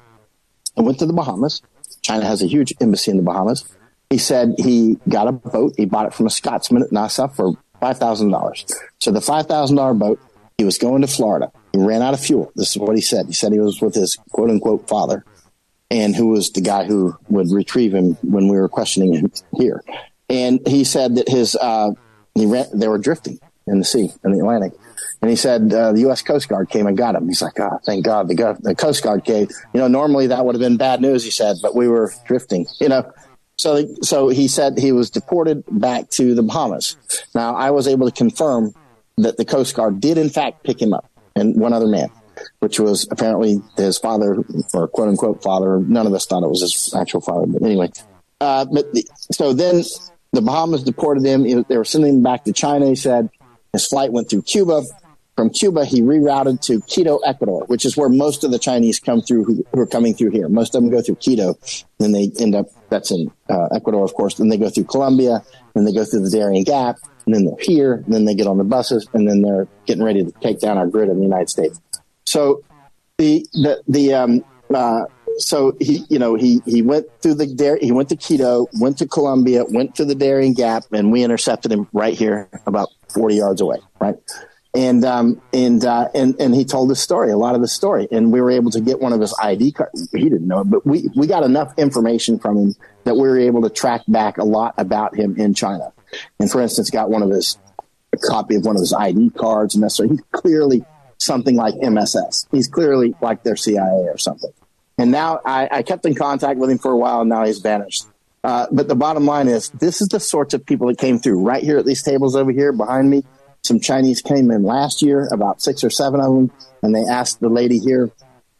I went to the Bahamas. China has a huge embassy in the Bahamas. He said he got a boat. He bought it from a Scotsman at Nassau for five thousand dollars. So the five thousand dollars boat, he was going to Florida. He ran out of fuel. This is what he said. He said he was with his quote-unquote father, and who was the guy who would retrieve him when we were questioning him here. And he said that his uh, he ran, they were drifting in the sea, in the Atlantic. And he said uh, the U S Coast Guard came and got him. He's like, oh, thank God the, go- the Coast Guard came. You know, normally that would have been bad news, he said, but we were drifting, you know. So, so he said he was deported back to the Bahamas. Now, I was able to confirm that the Coast Guard did, in fact, pick him up, and one other man, which was apparently his father, or quote-unquote father. None of us thought it was his actual father, but anyway. Uh, but the, so then the Bahamas deported him. They were sending him back to China, he said. His flight went through Cuba. From Cuba, he rerouted to Quito, Ecuador, which is where most of the Chinese come through who, who are coming through here. Most of them go through Quito, then they end up, that's in uh, Ecuador, of course, then they go through Colombia, then they go through the Darien Gap, and then they're here, and then they get on the buses, and then they're getting ready to take down our grid in the United States. So the, the, the, um, uh, so he, you know, he, he went through the, Dar- he went to Quito, went to Colombia, went to the Darien Gap, and we intercepted him right here about forty yards away, right? And, um, and, uh, and, and he told the story, a lot of the story, and we were able to get one of his I D cards. He didn't know it, but we, we got enough information from him that we were able to track back a lot about him in China. And for instance, got one of his, a copy of one of his I D cards, and that's so he's clearly something like M S S. He's clearly like their C I A or something. And now I, I kept in contact with him for a while, and now he's vanished. Uh, but the bottom line is, this is the sorts of people that came through right here at these tables over here behind me. Some Chinese came in last year, about six or seven of them, and they asked the lady here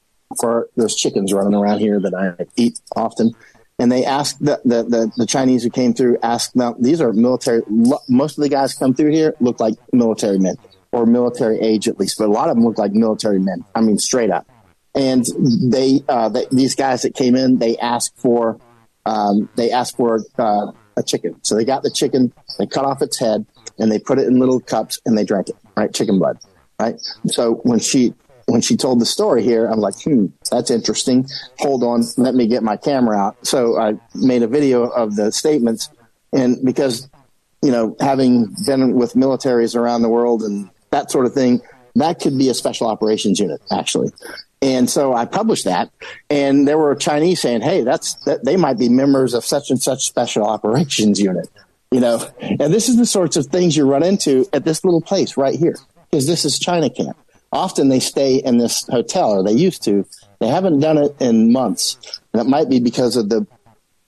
for those chickens running around here that I eat often. And they asked the, the, the, the Chinese who came through, asked them, these are military, most of the guys come through here look like military men, or military age at least, but a lot of them look like military men. I mean, straight up. And they, uh, they these guys that came in, they asked for, um, they asked for uh, a chicken. So they got the chicken, they cut off its head, and they put it in little cups and they drank it, right? Chicken blood, right? So when she, when she told the story here, I'm like, hmm, that's interesting. Hold on. Let me get my camera out. So I made a video of the statements, and because, you know, having been with militaries around the world and that sort of thing, that could be a special operations unit, actually. And so I published that, and there were Chinese saying, hey, that's, that they might be members of such and such special operations unit. You know, and this is the sorts of things you run into at this little place right here, because this is China camp. Often they stay in this hotel, or they used to. They haven't done it in months. And it might be because of the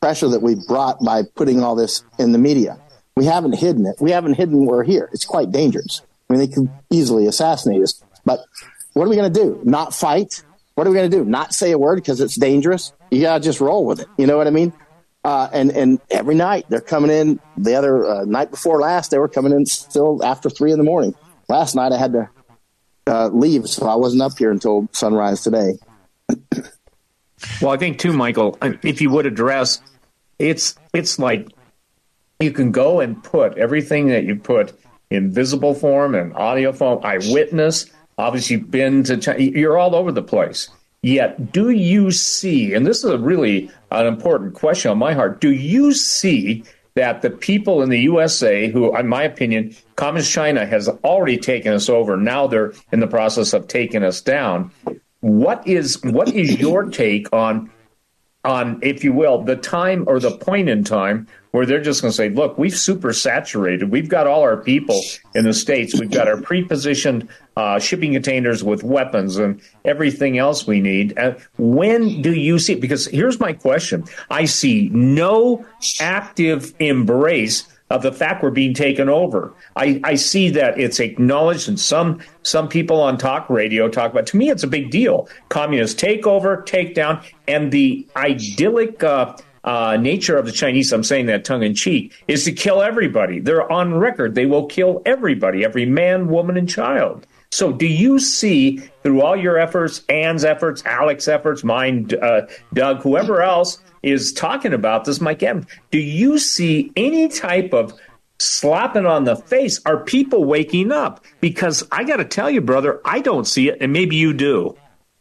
pressure that we brought by putting all this in the media. We haven't hidden it. We haven't hidden we're here. It's quite dangerous. I mean, they could easily assassinate us. But what are we going to do? Not fight? What are we going to do? Not say a word because it's dangerous? You got to just roll with it. You know what I mean? Uh, and, and every night they're coming in. The other uh, night before last, they were coming in still after three in the morning. Last night I had to uh, leave, so I wasn't up here until sunrise today. Well, I think too, Michael, if you would address, it's it's like you can go and put everything that you put in visible form and audio form, eyewitness, obviously you've been to China, you're all over the place. Yet, do you see, and this is a really an important question on my heart, do you see that the people in the U S A, who, in my opinion, Communist China has already taken us over, now they're in the process of taking us down. What is what is your take on, on, if you will, the time or the point in time where they're just going to say, look, we've super saturated. We've got all our people in the States. We've got our pre-positioned uh, shipping containers with weapons and everything else we need. Uh, when do you see, because here's my question. I see no active embrace of the fact we're being taken over. I, I see that it's acknowledged, and some some people on talk radio talk about, to me, it's a big deal. Communist takeover, takedown, and the idyllic uh, uh, nature of the Chinese, I'm saying that tongue-in-cheek, is to kill everybody. They're on record. They will kill everybody, every man, woman, and child. So do you see, through all your efforts, Ann's efforts, Alex's efforts, mine, uh, Doug, whoever else is talking about this, Mike Evans, do you see any type of slapping on the face? Are people waking up? Because I got to tell you, brother, I don't see it, and maybe you do.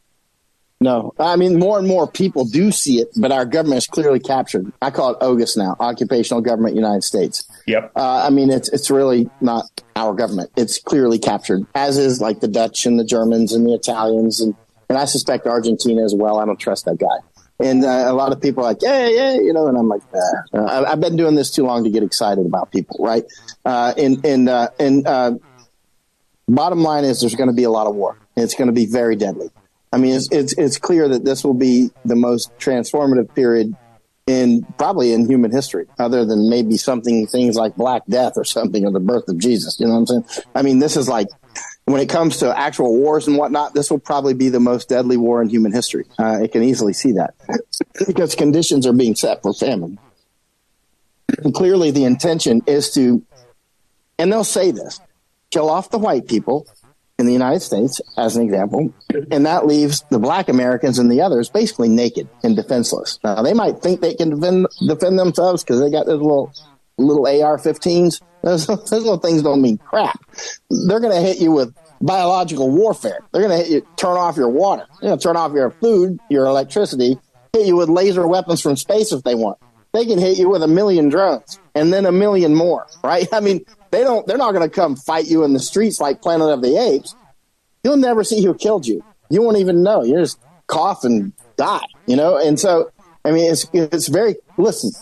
No, I mean, more and more people do see it, but our government is clearly captured. I call it O G U S now, Occupational Government United States. Yep. Uh, I mean, it's it's really not our government. It's clearly captured, as is like the Dutch and the Germans and the Italians, and, and I suspect Argentina as well. I don't trust that guy. And uh, a lot of people are like, yeah, yeah, you know, and I'm like, uh, uh, I've been doing this too long to get excited about people, right? Uh, and and uh, and uh, bottom line is there's going to be a lot of war. It's going to be very deadly. I mean, it's, it's it's clear that this will be the most transformative period in probably in human history, other than maybe something, things like Black Death or something, or the birth of Jesus. You know what I'm saying? I mean, this is like, when it comes to actual wars and whatnot, this will probably be the most deadly war in human history. Uh, I can easily see that because conditions are being set for famine. And clearly, the intention is to, and they'll say this, kill off the white people in the United States, as an example, and that leaves the black Americans and the others basically naked and defenseless. Now, they might think they can defend defend themselves because they got those little little A R fifteens. Those, those little things don't mean crap. They're going to hit you with biological warfare. They're going to hit you, turn off your water. They're going to turn off your food, your electricity, hit you with laser weapons from space if they want. They can hit you with a million drones and then a million more, right? I mean, they don't, they're not going to come fight you in the streets like Planet of the Apes. You'll never see who killed you. You won't even know. You just cough and die, you know? And so, I mean, it's, it's very, listen,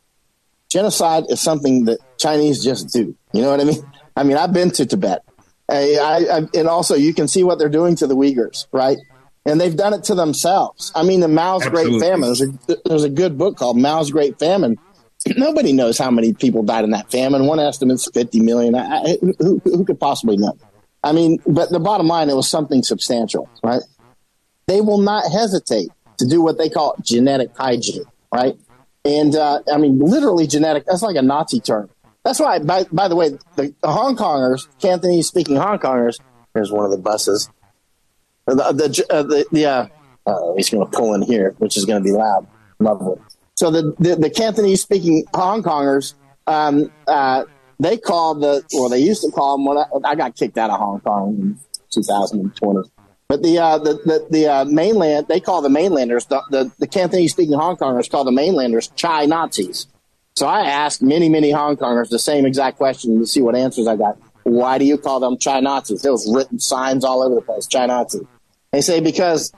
genocide is something that Chinese just do. You know what I mean? I mean, I've been to Tibet. I, I, I, and also you can see what they're doing to the Uyghurs, right? And they've done it to themselves. I mean, the Mao's Absolutely. Great Famine, there's a, there's a good book called Mao's Great Famine. Nobody knows how many people died in that famine. One estimate's fifty million. I, I, who, who could possibly know? I mean, but the bottom line, it was something substantial, right? They will not hesitate to do what they call genetic hygiene, right? And, uh, I mean, literally genetic, that's like a Nazi term. That's why, by, by the way, the, the Hong Kongers, Cantonese-speaking Hong Kongers, here's one of the buses. The, the, uh, the, the uh, uh, he's going to pull in here, which is going to be loud. Lovely. So the, the, the Cantonese-speaking Hong Kongers, um, uh, they call the, well, they used to call them, when I, I got kicked out of Hong Kong in two thousand twenty. But the, uh, the, the, the uh, mainland, they call the mainlanders, the, the, the Cantonese-speaking Hong Kongers call the mainlanders Chai Nazis. So I asked many, many Hong Kongers the same exact question to see what answers I got. Why do you call them Chai Nazis? There was written signs all over the place, Chai Nazi. They say because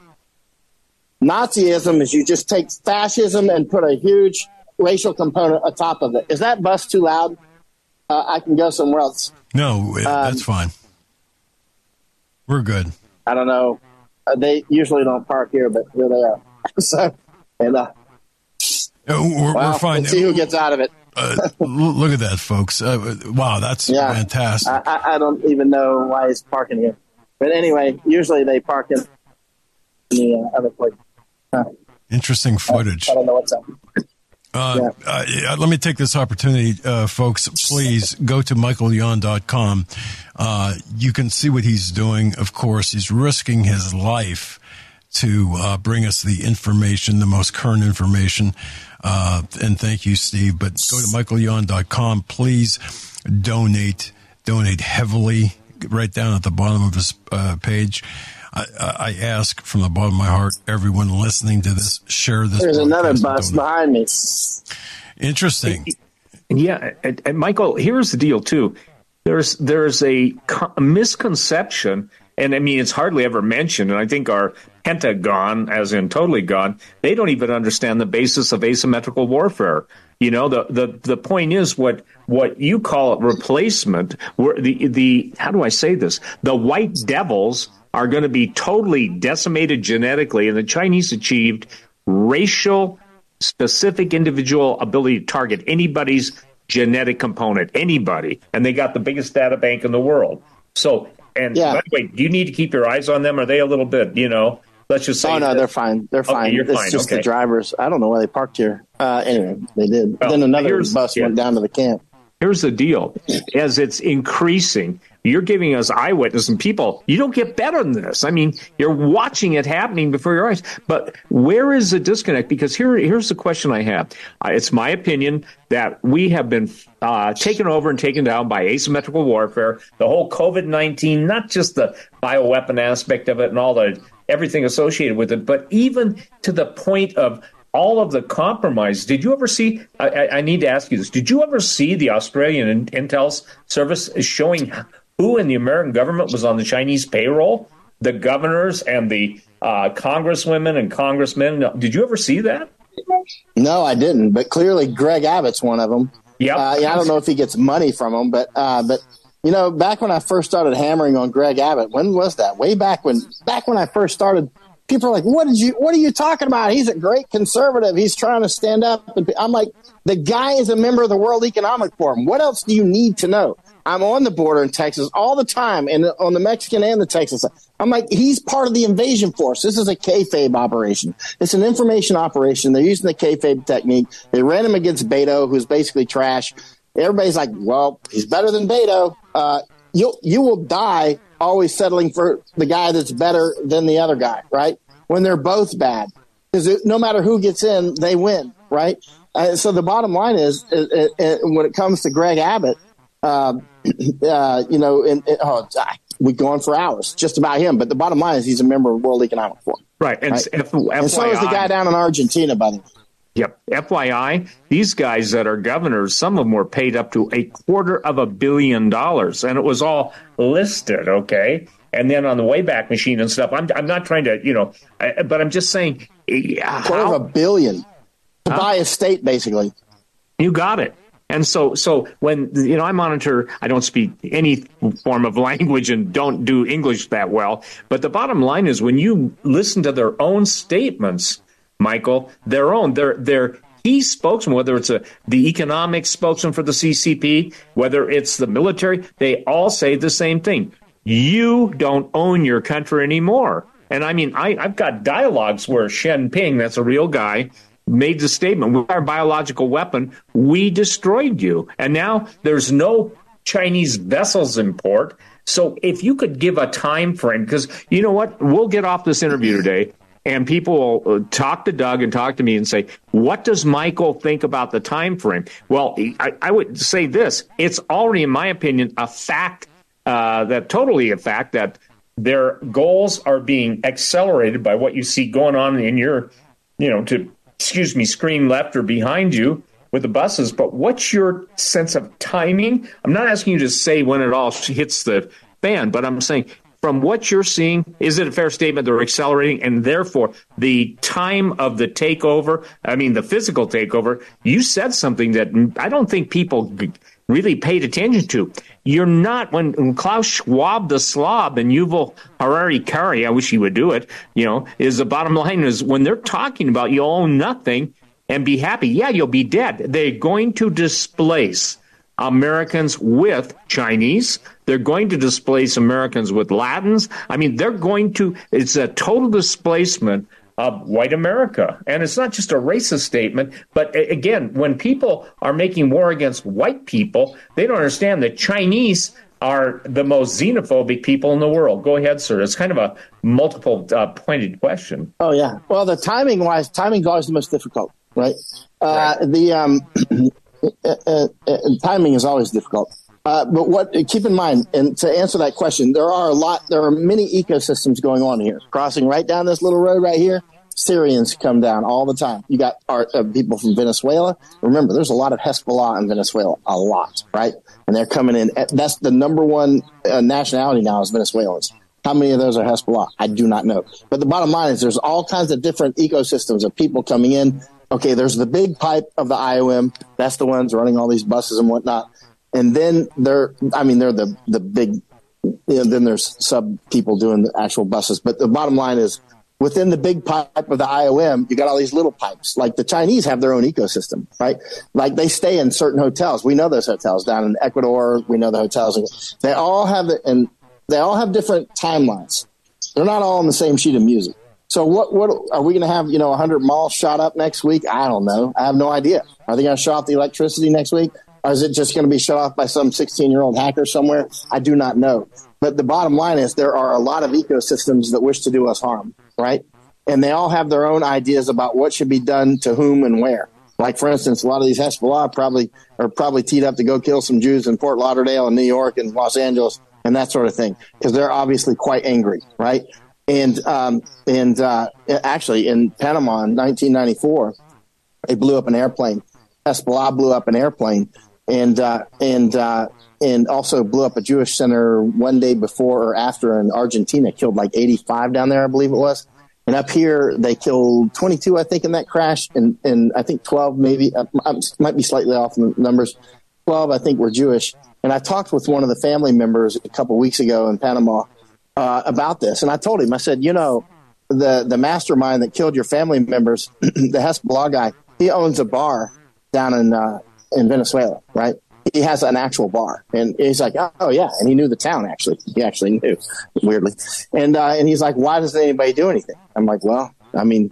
Nazism is you just take fascism and put a huge racial component atop of it. Is that bus too loud? Uh, I can go somewhere else. No, um, that's fine. We're good. I don't know. Uh, they usually don't park here, but here they are. So, and uh, Uh, we're, well, we're fine. Let's see who gets out of it. uh, look at that, folks. Uh, wow, that's yeah. fantastic. I, I don't even know why he's parking here. But anyway, usually they park in the uh, other place. Huh. Interesting footage. I, I don't know what's up. Uh, yeah. uh, yeah, let me take this opportunity, uh, folks. Please go to michael yon dot com. Uh, you can see what he's doing. Of course, he's risking his life to uh, bring us the information, the most current information. Uh, and thank you, Steve. But go to michael yon dot com. Please donate. Donate heavily. Right down at the bottom of his uh, page. I, I ask from the bottom of my heart, everyone listening to this, share this. There's another bus behind me. Interesting. Yeah, and, and Michael, here's the deal too. There's there's a, co- a misconception, and I mean it's hardly ever mentioned. And I think our Pentagon, as in totally gone, they don't even understand the basis of asymmetrical warfare. You know, the, the, the point is what what you call it replacement. Where the the how do I say this? The white devils are going to be totally decimated genetically, and the Chinese achieved racial specific individual ability to target anybody's genetic component, anybody, and they got the biggest data bank in the world. So, and yeah. by the way, do you need to keep your eyes on them? Are they a little bit, you know? Let's just say. Oh, no, they're fine. They're fine. Okay, you're it's fine. just Okay. the drivers. I don't know why they parked here. Uh, anyway, they did. Well, then another bus yeah. went down to the camp. Here's the deal. As it's increasing, you're giving us eyewitness and people. You don't get better than this. I mean, you're watching it happening before your eyes. But where is the disconnect? Because here, here's the question I have. Uh, it's my opinion that we have been uh, taken over and taken down by asymmetrical warfare. The whole COVID nineteen, not just the bioweapon aspect of it and all the everything associated with it, but even to the point of all of the compromise. Did you ever see, I, I need to ask you this, did you ever see the Australian Intel service showing who in the American government was on the Chinese payroll? The governors and the uh, congresswomen and congressmen. Did you ever see that? No, I didn't. But clearly Greg Abbott's one of them. Yep. Uh, yeah, I don't know if he gets money from them, but, uh, but, you know, back when I first started hammering on Greg Abbott, when was that? Way back when, back when I first started, people are like, what did you, what are you talking about? He's a great conservative. He's trying to stand up. And I'm like, the guy is a member of the World Economic Forum. What else do you need to know? I'm on the border in Texas all the time, and on the Mexican and the Texas side. I'm like, he's part of the invasion force. This is a kayfabe operation. It's an information operation. They're using the kayfabe technique. They ran him against Beto, who's basically trash. Everybody's like, well, he's better than Beto. Uh, you you will die always settling for the guy that's better than the other guy, right? When they're both bad. Because no matter who gets in, they win, right? Uh, so the bottom line is, uh, uh, when it comes to Greg Abbott, uh, uh, you know, and, and, oh, we go on for hours just about him. But the bottom line is he's a member of the World Economic Forum. Right. And, right? F- and so is the guy down in Argentina, by the way. Yep. F Y I, these guys that are governors, some of them were paid up to a quarter of a billion dollars, and it was all listed, okay? And then on the Wayback Machine and stuff, I'm I'm not trying to, you know, I, but I'm just saying. How, quarter of a billion to huh? buy a state, basically. You got it. And so, so when, you know, I monitor, I don't speak any form of language and don't do English that well. But the bottom line is when you listen to their own statements, Michael, their own, their, their key spokesman, whether it's a, the economic spokesman for the C C P, whether it's the military, they all say the same thing. You don't own your country anymore. And I mean, I, I've got dialogues where Shen Ping, that's a real guy, made the statement, with our biological weapon, we destroyed you. And now there's no Chinese vessels in port. So if you could give a time frame, because you know what, we'll get off this interview today and people will talk to Doug and talk to me and say, what does Michael think about the time frame? Well, I, I would say this. It's already, in my opinion, a fact, uh, that totally a fact that their goals are being accelerated by what you see going on in your, you know, to excuse me, screen left or behind you with the buses. But what's your sense of timing? I'm not asking you to say when it all hits the fan, but I'm saying from what you're seeing, is it a fair statement they're accelerating and therefore the time of the takeover, I mean, the physical takeover, you said something that I don't think people really paid attention to. You're not, when, when Klaus Schwab the slob and Yuval Harari Kari, I wish he would do it, you know, is the bottom line is when they're talking about you own nothing, and be happy. Yeah, you'll be dead. They're going to displace Americans with Chinese. They're going to displace Americans with Latins. I mean, they're going to, it's a total displacement of white America. And it's not just a racist statement, but again, when people are making war against white people, they don't understand that Chinese are the most xenophobic people in the world. Go ahead, sir. It's kind of a multiple uh, pointed question. Oh, yeah. Well, the timing wise, timing is always the most difficult, right? Uh, right. The um, uh, uh, uh, timing is always difficult. Uh, but what keep in mind, and to answer that question, there are a lot, there are many ecosystems going on here. Crossing right down this little road right here, Syrians come down all the time. You got our, uh, people from Venezuela. Remember, there's a lot of Hezbollah in Venezuela, a lot, right? And they're coming in. That's the number one uh, nationality now is Venezuelans. How many of those are Hezbollah? I do not know. But the bottom line is there's all kinds of different ecosystems of people coming in. Okay, there's the big pipe of the I O M. That's the ones running all these buses and whatnot. And then they're, I mean, they're the, the big, you know, then there's sub people doing the actual buses. But the bottom line is within the big pipe of the I O M, you got all these little pipes. Like the Chinese have their own ecosystem, right? Like they stay in certain hotels. We know those hotels down in Ecuador. We know the hotels. They all have it, and they all have different timelines. They're not all on the same sheet of music. So what, what are we going to have, you know, one hundred malls shot up next week? I don't know. I have no idea. Are they going to shut off the electricity next week? Or is it just going to be shut off by some sixteen-year-old hacker somewhere? I do not know. But the bottom line is there are a lot of ecosystems that wish to do us harm, right? And they all have their own ideas about what should be done to whom and where. Like, for instance, a lot of these Hezbollah probably are probably teed up to go kill some Jews in Fort Lauderdale and New York and Los Angeles and that sort of thing, because they're obviously quite angry, right? And um, and uh, actually, in Panama in nineteen ninety-four, they blew up an airplane. Hezbollah blew up an airplane, and uh, and uh, and also blew up a Jewish center one day before or after in Argentina. Killed like eighty-five down there, I believe it was. And up here, they killed twenty-two, I think, in that crash, and and I think twelve, maybe I might be slightly off in the numbers. twelve, I think, were Jewish. And I talked with one of the family members a couple of weeks ago in Panama uh, about this, and I told him, I said, you know, the the mastermind that killed your family members, the Hezbollah guy, he owns a bar down in uh, in Venezuela, right? He has an actual bar, and he's like, oh yeah, and he knew the town. Actually, he actually knew, weirdly, and uh, and he's like, why doesn't anybody do anything? I'm like, well, I mean,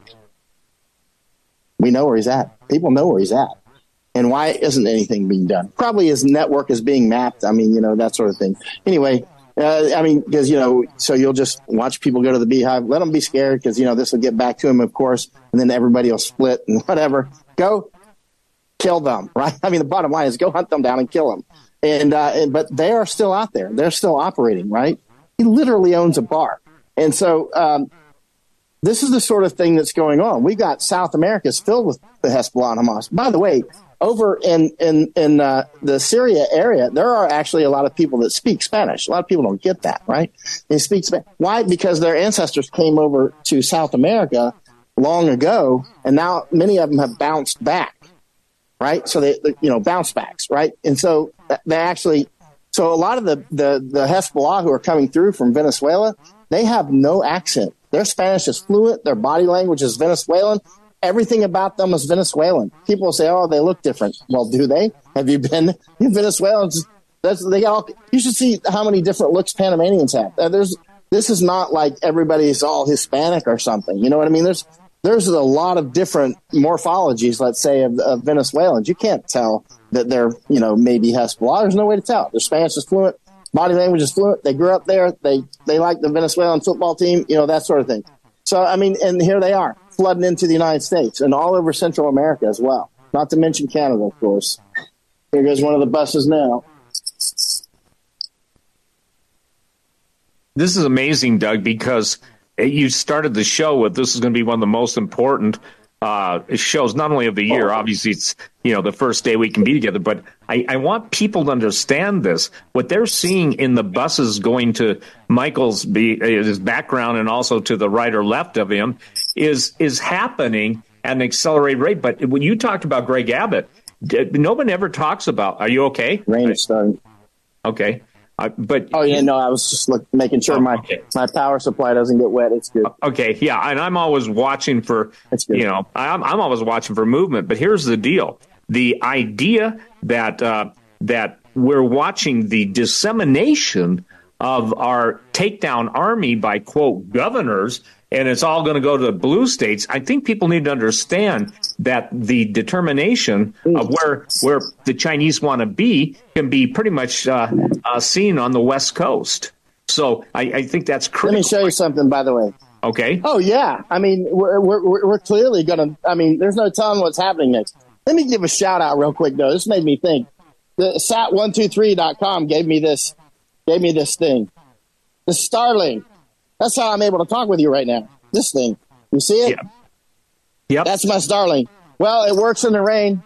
we know where he's at. People know where he's at, and why isn't anything being done? Probably his network is being mapped. I mean, you know, that sort of thing. Anyway, uh, I mean, because you know, so you'll just watch people go to the Beehive, let them be scared, because you know this will get back to him, of course, and then everybody will split and whatever. Go. Kill them, right? I mean, the bottom line is go hunt them down and kill them. And, uh, and but they are still out there. They're still operating, right? He literally owns a bar. And so um, this is the sort of thing that's going on. We got South America is filled with the Hezbollah and Hamas. By the way, over in, in, in uh, the Syria area, there are actually a lot of people that speak Spanish. A lot of people don't get that, right? They speak Spanish. Why? Because their ancestors came over to South America long ago, and now many of them have bounced back. Right. So they, you know, bounce backs. Right. And so they actually, so a lot of the, the, the Hezbollah who are coming through from Venezuela, they have no accent. Their Spanish is fluent. Their body language is Venezuelan. Everything about them is Venezuelan. People say, oh, they look different. Well, do they? Have you been in Venezuela? That's, they got all, you should see how many different looks Panamanians have. There's, this is not like everybody's all Hispanic or something. You know what I mean? There's, There's a lot of different morphologies, let's say, of, of Venezuelans. You can't tell that they're, you know, maybe Hezbollah. There's no way to tell. Their Spanish is fluent. Body language is fluent. They grew up there. They they like the Venezuelan football team, you know, that sort of thing. So, I mean, and here they are, flooding into the United States and all over Central America as well. Not to mention Canada, of course. Here goes one of the buses now. This is amazing, Doug, because you started the show with this is going to be one of the most important uh, shows, not only of the year. Obviously, it's, you know, the first day we can be together. But I, I want people to understand this. What they're seeing in the buses going to Michael's be, his background and also to the right or left of him is is happening at an accelerated rate. But when you talked about Greg Abbott, no one ever talks about. Are you okay? Rain is starting. Okay. Uh, but oh yeah, no, I was just look, making sure oh, my okay. my power supply doesn't get wet. It's good. Okay, yeah, and I'm always watching for you know I'm I'm always watching for movement. But here's the deal: the idea that uh, that we're watching the dissemination of our takedown army by quote governors, and it's all going to go to the blue states. I think people need to understand that the determination of where where the Chinese want to be can be pretty much uh, uh, seen on the West Coast. So I, I think that's critical. Let me show you something, by the way. Okay. Oh yeah, I mean we're we're, we're clearly going to. I mean, there's no telling what's happening next. Let me give a shout out real quick though. This made me think. The sat one two three dot com gave me this gave me this thing. The Starlink. That's how I'm able to talk with you right now. This thing. You see it? Yeah. Yep. That's my Starlink. Well, it works in the rain.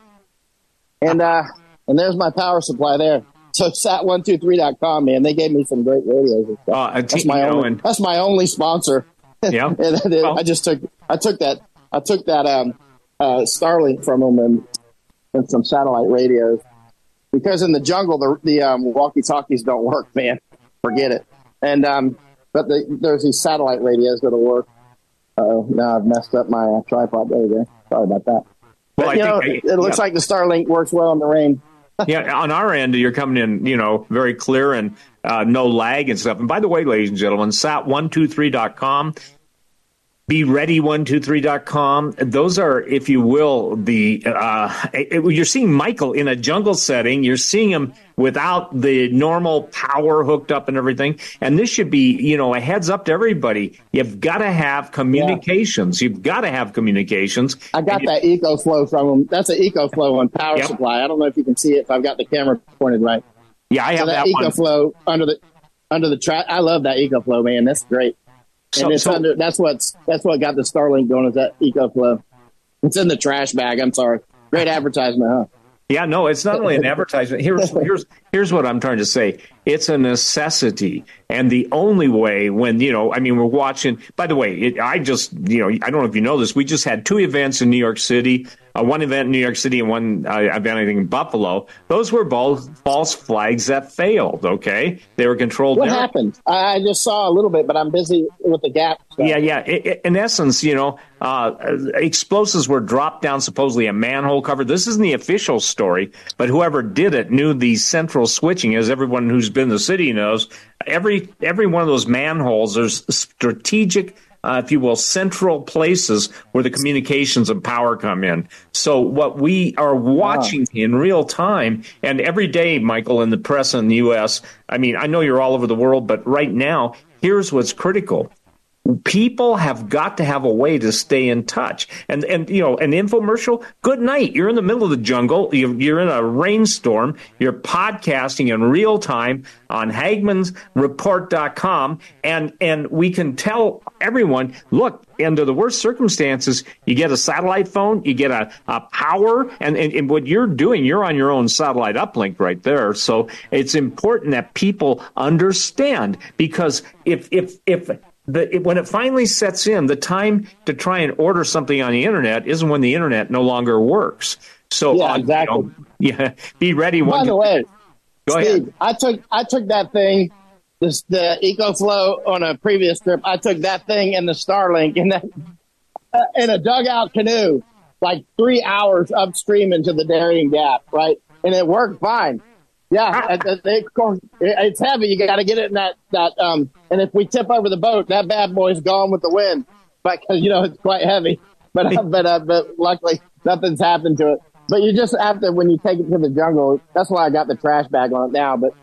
And uh and there's my power supply there. So sat one two three dot com, man, they gave me some great radios and stuff. Uh, that's my only and- that's my only sponsor. Yeah. and then well. I just took I took that I took that um uh Starlink from them and, and some satellite radios. Because in the jungle, the, the um, walkie-talkies don't work, man. Forget it. And um, but the, there's these satellite radios that'll work. Uh-oh, now I've messed up my uh, tripod. There you go. Sorry about that. But, well, you know, I, it, it looks yeah. like the Starlink works well in the rain. Yeah, on our end, you're coming in, you know, very clear and uh, no lag and stuff. And by the way, ladies and gentlemen, sat one two three dot com. be ready one two three dot com. Those are, if you will, the uh, it, you're seeing Michael in a jungle setting. You're seeing him without the normal power hooked up and everything. And this should be, you know, a heads up to everybody. You've got to have communications. Yeah. You've got to have communications. I got you, that EcoFlow from him. That's an EcoFlow on power yep. supply. I don't know if you can see it if I've got the camera pointed right. Yeah, I have so that, that EcoFlow one. under the under the track. I love that EcoFlow, man. That's great. And so, it's so, under, that's what's that's what got the Starlink going, is that EcoFlow. It's in the trash bag. I'm sorry. Great advertisement, huh? Yeah, no, it's not only an advertisement. Here's here's here's what I'm trying to say. It's a necessity, and the only way when you know, I mean, we're watching. By the way, it, I just you know, I don't know if you know this. We just had two events in New York City. Uh, one event in New York City and one uh, event I think in Buffalo. Those were both false flags that failed. Okay, they were controlled. What down. happened? I just saw a little bit, but I'm busy with the gap stuff. Yeah, yeah. It, it, in essence, you know, uh, explosives were dropped down supposedly a manhole cover. This isn't the official story, but whoever did it knew the central switching, as everyone who's been in the city knows. Every every one of those manholes, there's strategic. Uh, if you will, central places where the communications and power come in. So what we are watching wow. in real time, and every day, Michael, in the press in the U S, I mean, I know you're all over the world, but right now, here's what's critical. People have got to have a way to stay in touch. And, and you know, an infomercial, good night. You're in the middle of the jungle. You're in a rainstorm. You're podcasting in real time on Hagmans Report dot com. And, and we can tell everyone, look, under the worst circumstances, you get a satellite phone, you get a, a power, and, and, and what you're doing, you're on your own satellite uplink right there. So it's important that people understand, because if, if, if, The, it, when it finally sets in, the time to try and order something on the internet isn't when the internet no longer works. So, yeah, uh, exactly. You know, yeah, be ready. By one the way, go Steve, ahead. I took I took that thing, this the EcoFlow on a previous trip. I took that thing and the Starlink in that uh, in a dugout canoe, like three hours upstream into the Darien Gap, right? And it worked fine. Yeah, they, it's heavy. You got to get it in that, that, um, and if we tip over the boat, that bad boy's gone with the wind, but cause you know, it's quite heavy, but, uh, but, uh, but luckily nothing's happened to it. But you just have to, when you take it to the jungle, that's why I got the trash bag on it now, but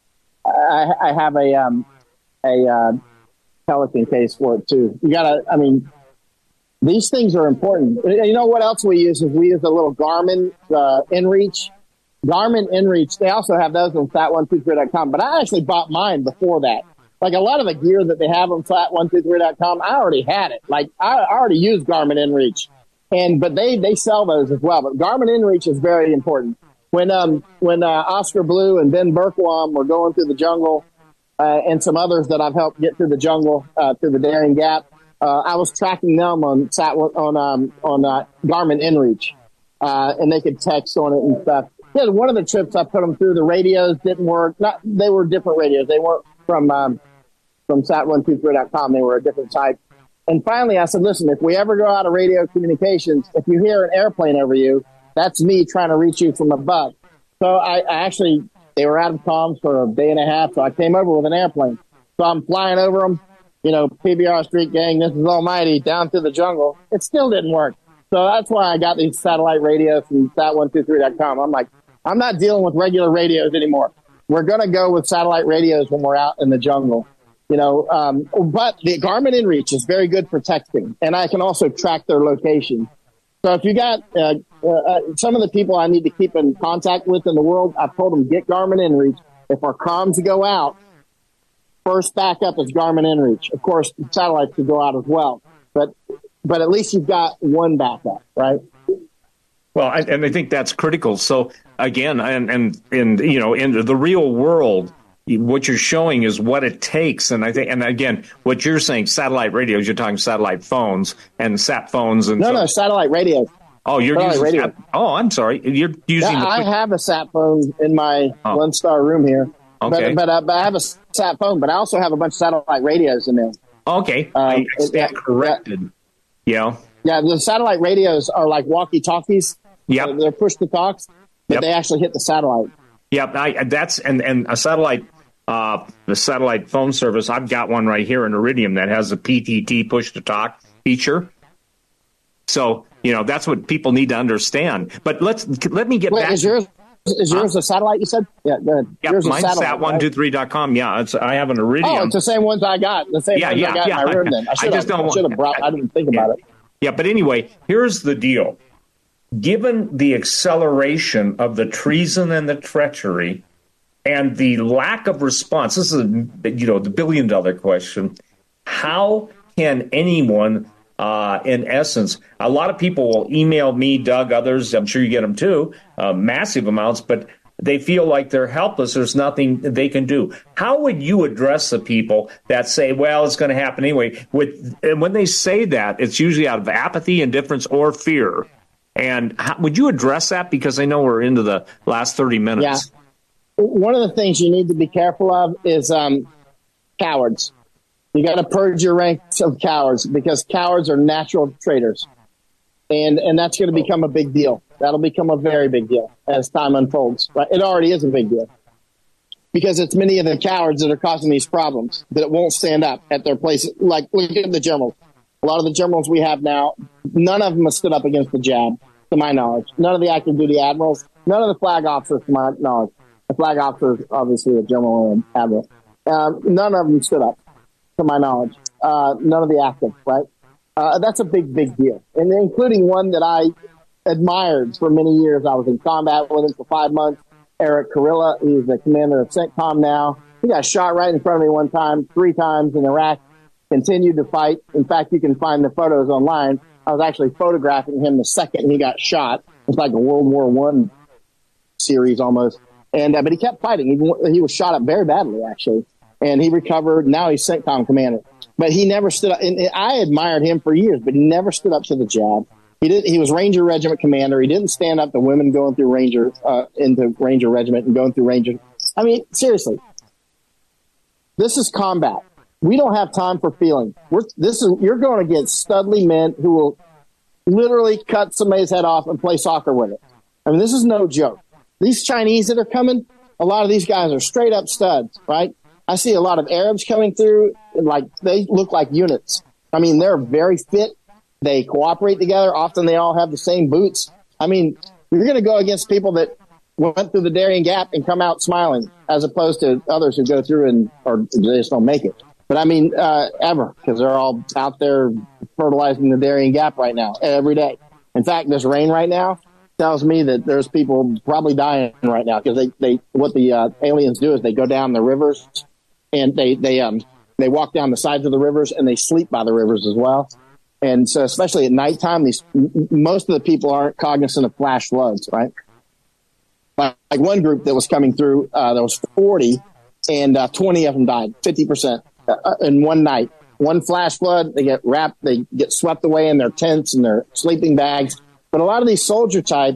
I, I have a, um, a, uh, Pelican case for it too. You gotta, I mean, these things are important. You know what else we use is we use a little Garmin, uh, InReach. Garmin InReach, they also have those on sat one two three dot com, but I actually bought mine before that. Like a lot of the gear that they have on sat one two three dot com, I already had it. Like I already used Garmin InReach, and but they they sell those as well. But Garmin InReach is very important. When um when uh, Oscar Blue and Ben Berkwam were going through the jungle, uh, and some others that I've helped get through the jungle uh, through the Darien Gap, uh, I was tracking them on sat on um on uh, Garmin InReach. Uh, and they could text on it and stuff. yeah, one of the trips I put them through, the radios didn't work. Not they were different radios. They weren't from um, from sat one two three dot com. They were a different type. And finally, I said, listen, if we ever go out of radio communications, if you hear an airplane over you, that's me trying to reach you from above. So I, I actually, they were out of comms for a day and a half, so I came over with an airplane. So I'm flying over them, you know, P B R Street Gang, this is Almighty, down through the jungle. It still didn't work. So that's why I got these satellite radios from sat one two three dot com. I'm like, I'm not dealing with regular radios anymore. We're going to go with satellite radios when we're out in the jungle. You know, um, but the Garmin InReach is very good for texting, and I can also track their location. So if you got uh, uh, some of the people I need to keep in contact with in the world, I've told them, get Garmin InReach. If our comms go out, first backup is Garmin InReach. Of course, satellites could go out as well, but but at least you've got one backup, right? Well, I, and I think that's critical. So again, and and and you know, in the real world, what you're showing is what it takes. And I think, and again, what you're saying, satellite radios, you're talking satellite phones and sat phones. And no, so, no, satellite radio. Oh, you're satellite using, radio. sat, oh, I'm sorry. You're using yeah, the I quick, have a sat phone in my oh. one star room here. Okay. But, but, uh, but I have a sat phone, but I also have a bunch of satellite radios in there. Okay. Um, I stand yeah, corrected. Yeah. Yeah. The satellite radios are like walkie talkies. Yep. Uh, they're push to talks, but Yep. they actually hit the satellite. Yep. I, that's, and, and a satellite, Uh, the satellite phone service, I've got one right here in Iridium that has a P T T push-to-talk feature. So, you know, that's what people need to understand. But let's let me get Wait, back. Is yours, is yours huh? a satellite, you said? Yeah, go ahead. Yep, yours mine's sat one two three dot com. Yeah, it's, I have an Iridium. Oh, it's the same ones I got. The same Yeah, ones yeah, I got yeah. in my room then. I, I just don't I should have brought, I didn't think yeah. about it. Yeah, but anyway, here's the deal. Given the acceleration of the treason and the treachery and the lack of response, this is, you know, the billion dollar question. How can anyone, uh, in essence, a lot of people will email me, Doug, others, I'm sure you get them too, uh, massive amounts, but they feel like they're helpless. There's nothing they can do. How would you address the people that say, well, it's going to happen anyway? With, and when they say that, it's usually out of apathy, indifference, or fear. And how, would you address that? Because I know we're into the last thirty minutes. Yeah. One of the things you need to be careful of is um, cowards. You got to purge your ranks of cowards because cowards are natural traitors. And and that's going to become a big deal. That'll become a very big deal as time unfolds. Right? It already is a big deal because it's many of the cowards that are causing these problems that won't stand up at their places. Like, look at the generals. A lot of the generals we have now, none of them have stood up against the jab, to my knowledge. None of the active duty admirals, none of the flag officers, to my knowledge. The flag officer is obviously a general and admiral. Um, none of them stood up, to my knowledge. Uh, none of the active, right? Uh, that's a big, big deal. And including one that I admired for many years. I was in combat with him for five months. Eric Kurilla, he's the commander of CENTCOM now. He got shot right in front of me one time, three times in Iraq, continued to fight. In fact, you can find the photos online. I was actually photographing him the second he got shot. It's like a World War One series almost. And uh, but he kept fighting. Even he was shot up very badly, actually, and he recovered. Now he's CENTCOM commander. But he never stood up. And I admired him for years, but he never stood up to the jab. He did. He was Ranger Regiment commander. He didn't stand up to women going through Ranger uh, into Ranger Regiment and going through Ranger. I mean, seriously, this is combat. We don't have time for feeling. We're, this is you're going against studly men who will literally cut somebody's head off and play soccer with it. I mean, this is no joke. These Chinese that are coming, a lot of these guys are straight up studs, right? I see a lot of Arabs coming through, and like they look like units. I mean, they're very fit. They cooperate together. Often they all have the same boots. I mean, you're going to go against people that went through the Darien Gap and come out smiling, as opposed to others who go through and or they just don't make it. But I mean, uh, ever, because they're all out there fertilizing the Darien Gap right now, every day. In fact, this rain right now tells me that there's people probably dying right now because they, they, what the uh, aliens do is they go down the rivers and they, they, um, they walk down the sides of the rivers and they sleep by the rivers as well. And so, especially at nighttime, these, most of the people aren't cognizant of flash floods, right? Like, like one group that was coming through, uh, there was forty and uh, twenty of them died, fifty percent uh, in one night. One flash flood, they get wrapped, they get swept away in their tents and their sleeping bags. But a lot of these soldier types,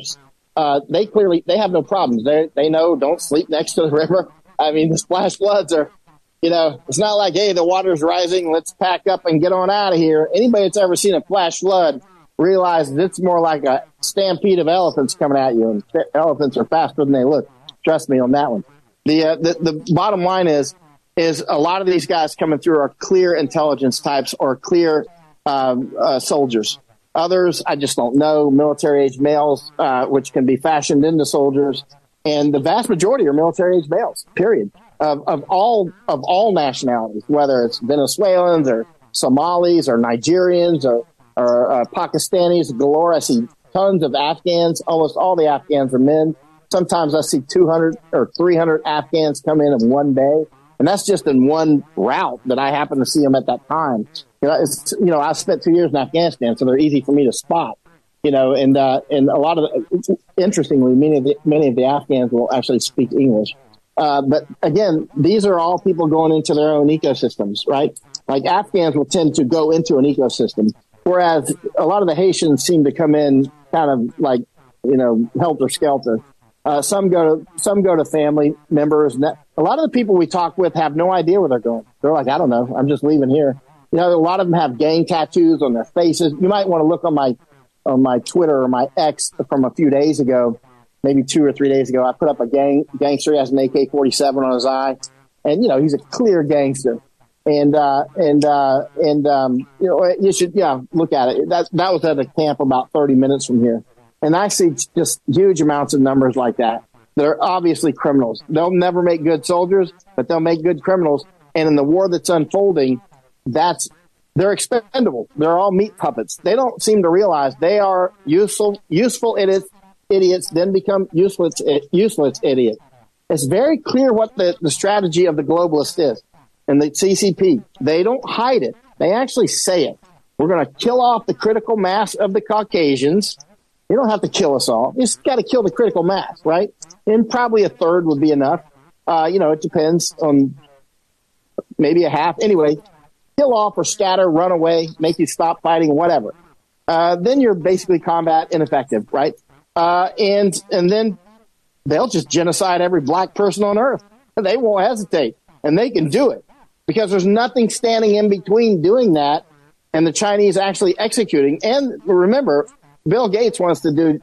uh, they clearly they have no problems. They they know don't sleep next to the river. I mean, the splash floods are, you know, it's not like, hey, the water's rising, let's pack up and get on out of here. Anybody that's ever seen a flash flood realizes it's more like a stampede of elephants coming at you, and elephants are faster than they look. Trust me on that one. The uh, the, the bottom line is is a lot of these guys coming through are clear intelligence types or clear um, uh, soldiers. Others, I just don't know, military-age males, uh, which can be fashioned into soldiers. And the vast majority are military-age males, period, of, of all of all nationalities, whether it's Venezuelans or Somalis or Nigerians or, or uh, Pakistanis galore. I see tons of Afghans. Almost all the Afghans are men. Sometimes I see two hundred or three hundred Afghans come in in one day. And that's just in one route that I happen to see them at that time. You know, it's, you know, I spent two years in Afghanistan, so they're easy for me to spot. You know, and uh, and a lot of the, interestingly, many of the many of the Afghans will actually speak English. Uh, but again, these are all people going into their own ecosystems, right? Like Afghans will tend to go into an ecosystem, whereas a lot of the Haitians seem to come in kind of like, you know, helter skelter. Uh, some go to some go to family members. A lot of the people we talk with have no idea where they're going. They're like, I don't know, I'm just leaving here. You know, a lot of them have gang tattoos on their faces. You might want to look on my on my Twitter or my X from a few days ago, maybe two or three days ago. I put up a gang gangster. He has an A K forty-seven on his eye, and you know he's a clear gangster. And uh, and uh, and um, you know you should yeah look at it. That that was at a camp about thirty minutes from here. And I see just huge amounts of numbers like that. They're obviously criminals. They'll never make good soldiers, but they'll make good criminals. And in the war that's unfolding, that's they're expendable. They're all meat puppets. They don't seem to realize they are useful, useful idiots, idiots then become useless, useless idiots. It's very clear what the, the strategy of the globalist is. And the C C P, they don't hide it. They actually say it. We're going to kill off the critical mass of the Caucasians. You don't have to kill us all. You just got to kill the critical mass, right? And probably a third would be enough. Uh, you know, it depends on maybe a half. Anyway, kill off or scatter, run away, make you stop fighting, whatever. Uh, then you're basically combat ineffective, right? Uh, and and then they'll just genocide every black person on earth. They won't hesitate, and they can do it because there's nothing standing in between doing that and the Chinese actually executing. And remember, Bill Gates wants to do,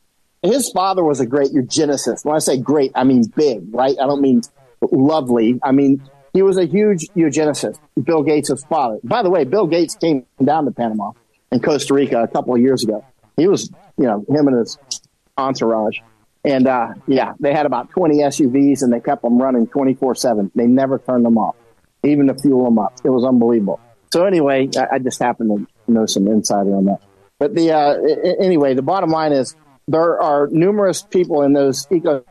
his father was a great eugenicist. When I say great, I mean big, right? I don't mean lovely. I mean, he was a huge eugenicist, Bill Gates' father. By the way, Bill Gates came down to Panama and Costa Rica a couple of years ago. He was, you know, him and his entourage. And, uh, yeah, they had about twenty S U Vs and they kept them running twenty-four seven. They never turned them off, even to fuel them up. It was unbelievable. So anyway, I, I just happen to know some insider on that. But the uh, anyway, the bottom line is there are numerous people in those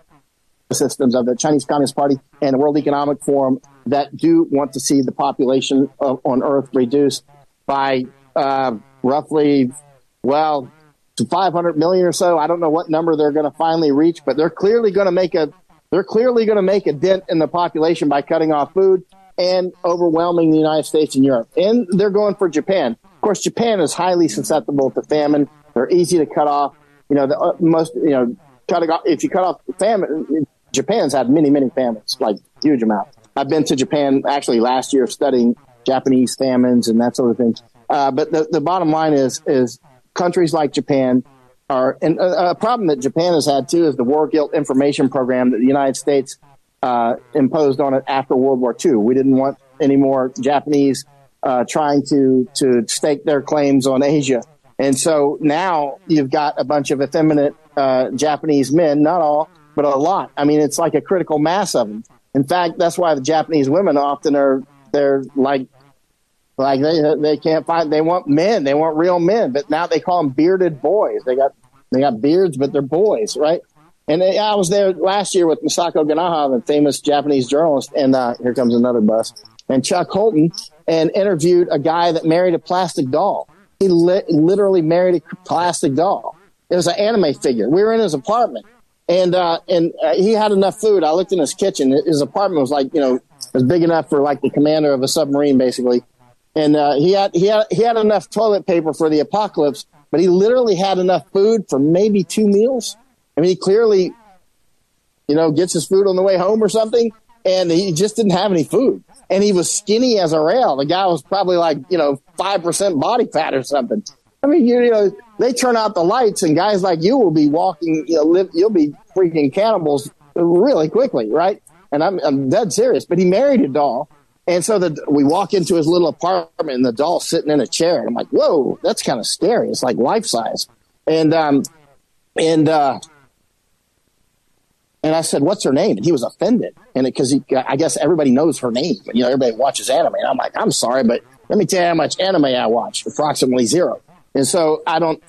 ecosystems of the Chinese Communist Party and the World Economic Forum that do want to see the population of, on Earth reduced by uh, roughly, well, to five hundred million or so. I don't know what number they're going to finally reach, but they're clearly going to make a they're clearly going to make a dent in the population by cutting off food and overwhelming the United States and Europe. And they're going for Japan. Of course, Japan is highly susceptible to famine. They're easy to cut off. You know, the uh, most, you know, cutting off, if you cut off famine, Japan's had many, many famines, like huge amount. I've been to Japan actually last year studying Japanese famines and that sort of thing. Uh, but the, the bottom line is, is countries like Japan are, and a, a problem that Japan has had too is the war guilt information program that the United States uh, imposed on it after World War Two. We didn't want any more Japanese Uh, trying to, to stake their claims on Asia. And so now you've got a bunch of effeminate uh, Japanese men, not all, but a lot. I mean, it's like a critical mass of them. In fact, that's why the Japanese women often are, they're like, like they they can't find, they want men, they want real men, but now they call them bearded boys. They got, they got beards, but they're boys, right? And they, I was there last year with Masako Ganaha, the famous Japanese journalist, and uh, here comes another bus, and Chuck Holton, and interviewed a guy that married a plastic doll. He li- literally married a plastic doll. It was an anime figure. We were in his apartment, and uh, and uh, he had enough food. I looked in his kitchen. His apartment was like, you know, it was big enough for like the commander of a submarine, basically. And uh, he had he had he had enough toilet paper for the apocalypse, but he literally had enough food for maybe two meals. I mean, he clearly, you know, gets his food on the way home or something, and he just didn't have any food. And he was skinny as a rail. The guy was probably like, you know, five percent body fat or something. I mean, you, you know, they turn out the lights, and guys like you will be walking, you know, live, you'll be freaking cannibals really quickly, right? And I'm, I'm dead serious. But he married a doll. And so the, we walk into his little apartment, and the doll's sitting in a chair. And I'm like, whoa, that's kind of scary. It's like life size. And, um, and, uh, and I said, what's her name? And he was offended. And because he, I guess everybody knows her name. You know, everybody watches anime. And I'm like, I'm sorry, but let me tell you how much anime I watch. Approximately zero. And so I don't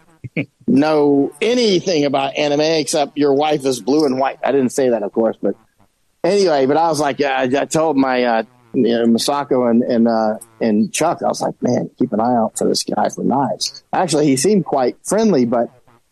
know anything about anime except your wife is blue and white. I didn't say that, of course. But anyway, but I was like, I, I told my, uh, you know, Masako and, and, uh, and Chuck, I was like, man, keep an eye out for this guy for knives. Actually, he seemed quite friendly, but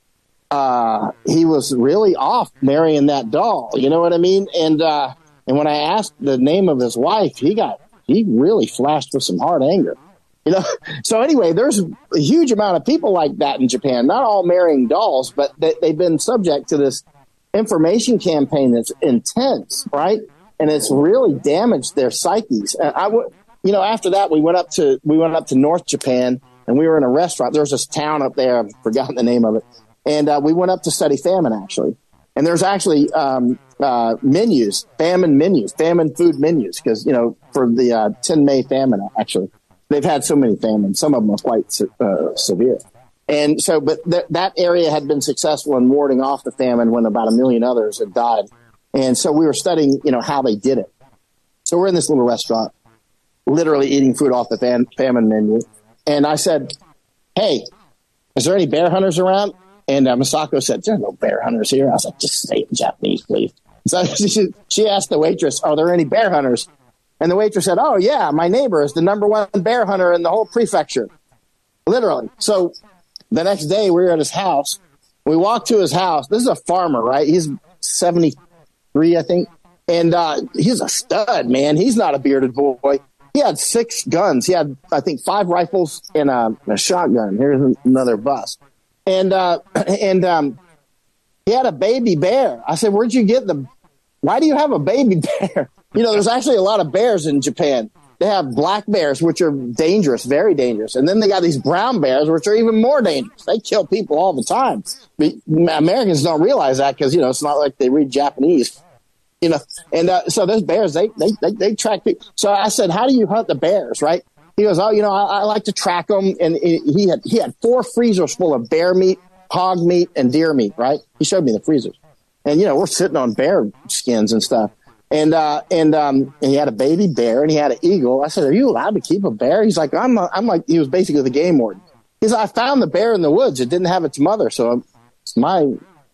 uh, he was really off marrying that doll. You know what I mean? And, uh, and when I asked the name of his wife, he got, he really flashed with some hard anger. You know, so anyway, there's a huge amount of people like that in Japan, not all marrying dolls, but they, they've been subject to this information campaign that's intense, right? And it's really damaged their psyches. And I w- you know, after that, we went up to, we went up to North Japan, and we were in a restaurant. There's this town up there. I've forgotten the name of it. And uh, we went up to study famine, actually. And there's actually um, uh, menus, famine menus, famine food menus, because, you know, for the uh, Tenmei famine, actually. They've had so many famines. Some of them are quite uh, severe. And so, but th- that area had been successful in warding off the famine when about a million others had died. And so we were studying, you know, how they did it. So we're in this little restaurant, literally eating food off the fam- famine menu. And I said, hey, is there any bear hunters around? And uh, Masako said, there are no bear hunters here. I was like, just say it in Japanese, please. So she, she asked the waitress, are there any bear hunters? And the waitress said, oh, yeah, my neighbor is the number one bear hunter in the whole prefecture. Literally. So the next day we were at his house. We walked to his house. This is a farmer, right? He's seventy-three, I think. And uh, he's a stud, man. He's not a bearded boy. He had six guns. He had, I think, five rifles and a, a shotgun. Here's another bus. And uh, and um, he had a baby bear. I said, where'd you get the, why do you have a baby bear? You know, there's actually a lot of bears in Japan. They have black bears, which are dangerous, very dangerous. And then they got these brown bears, which are even more dangerous. They kill people all the time. But Americans don't realize that because, you know, it's not like they read Japanese. You know, and uh, so those bears, they, they, they, they track people. So I said, how do you hunt the bears, right? He goes, oh, you know, I, I like to track them. And he had, he had four freezers full of bear meat, hog meat, and deer meat, right? He showed me the freezers. And, you know, we're sitting on bear skins and stuff. And, uh, and, um, and he had a baby bear and he had an eagle. I said, are you allowed to keep a bear? He's like, I'm, a, I'm like, he was basically the game warden. He's like, I found the bear in the woods. It didn't have its mother. So it's my,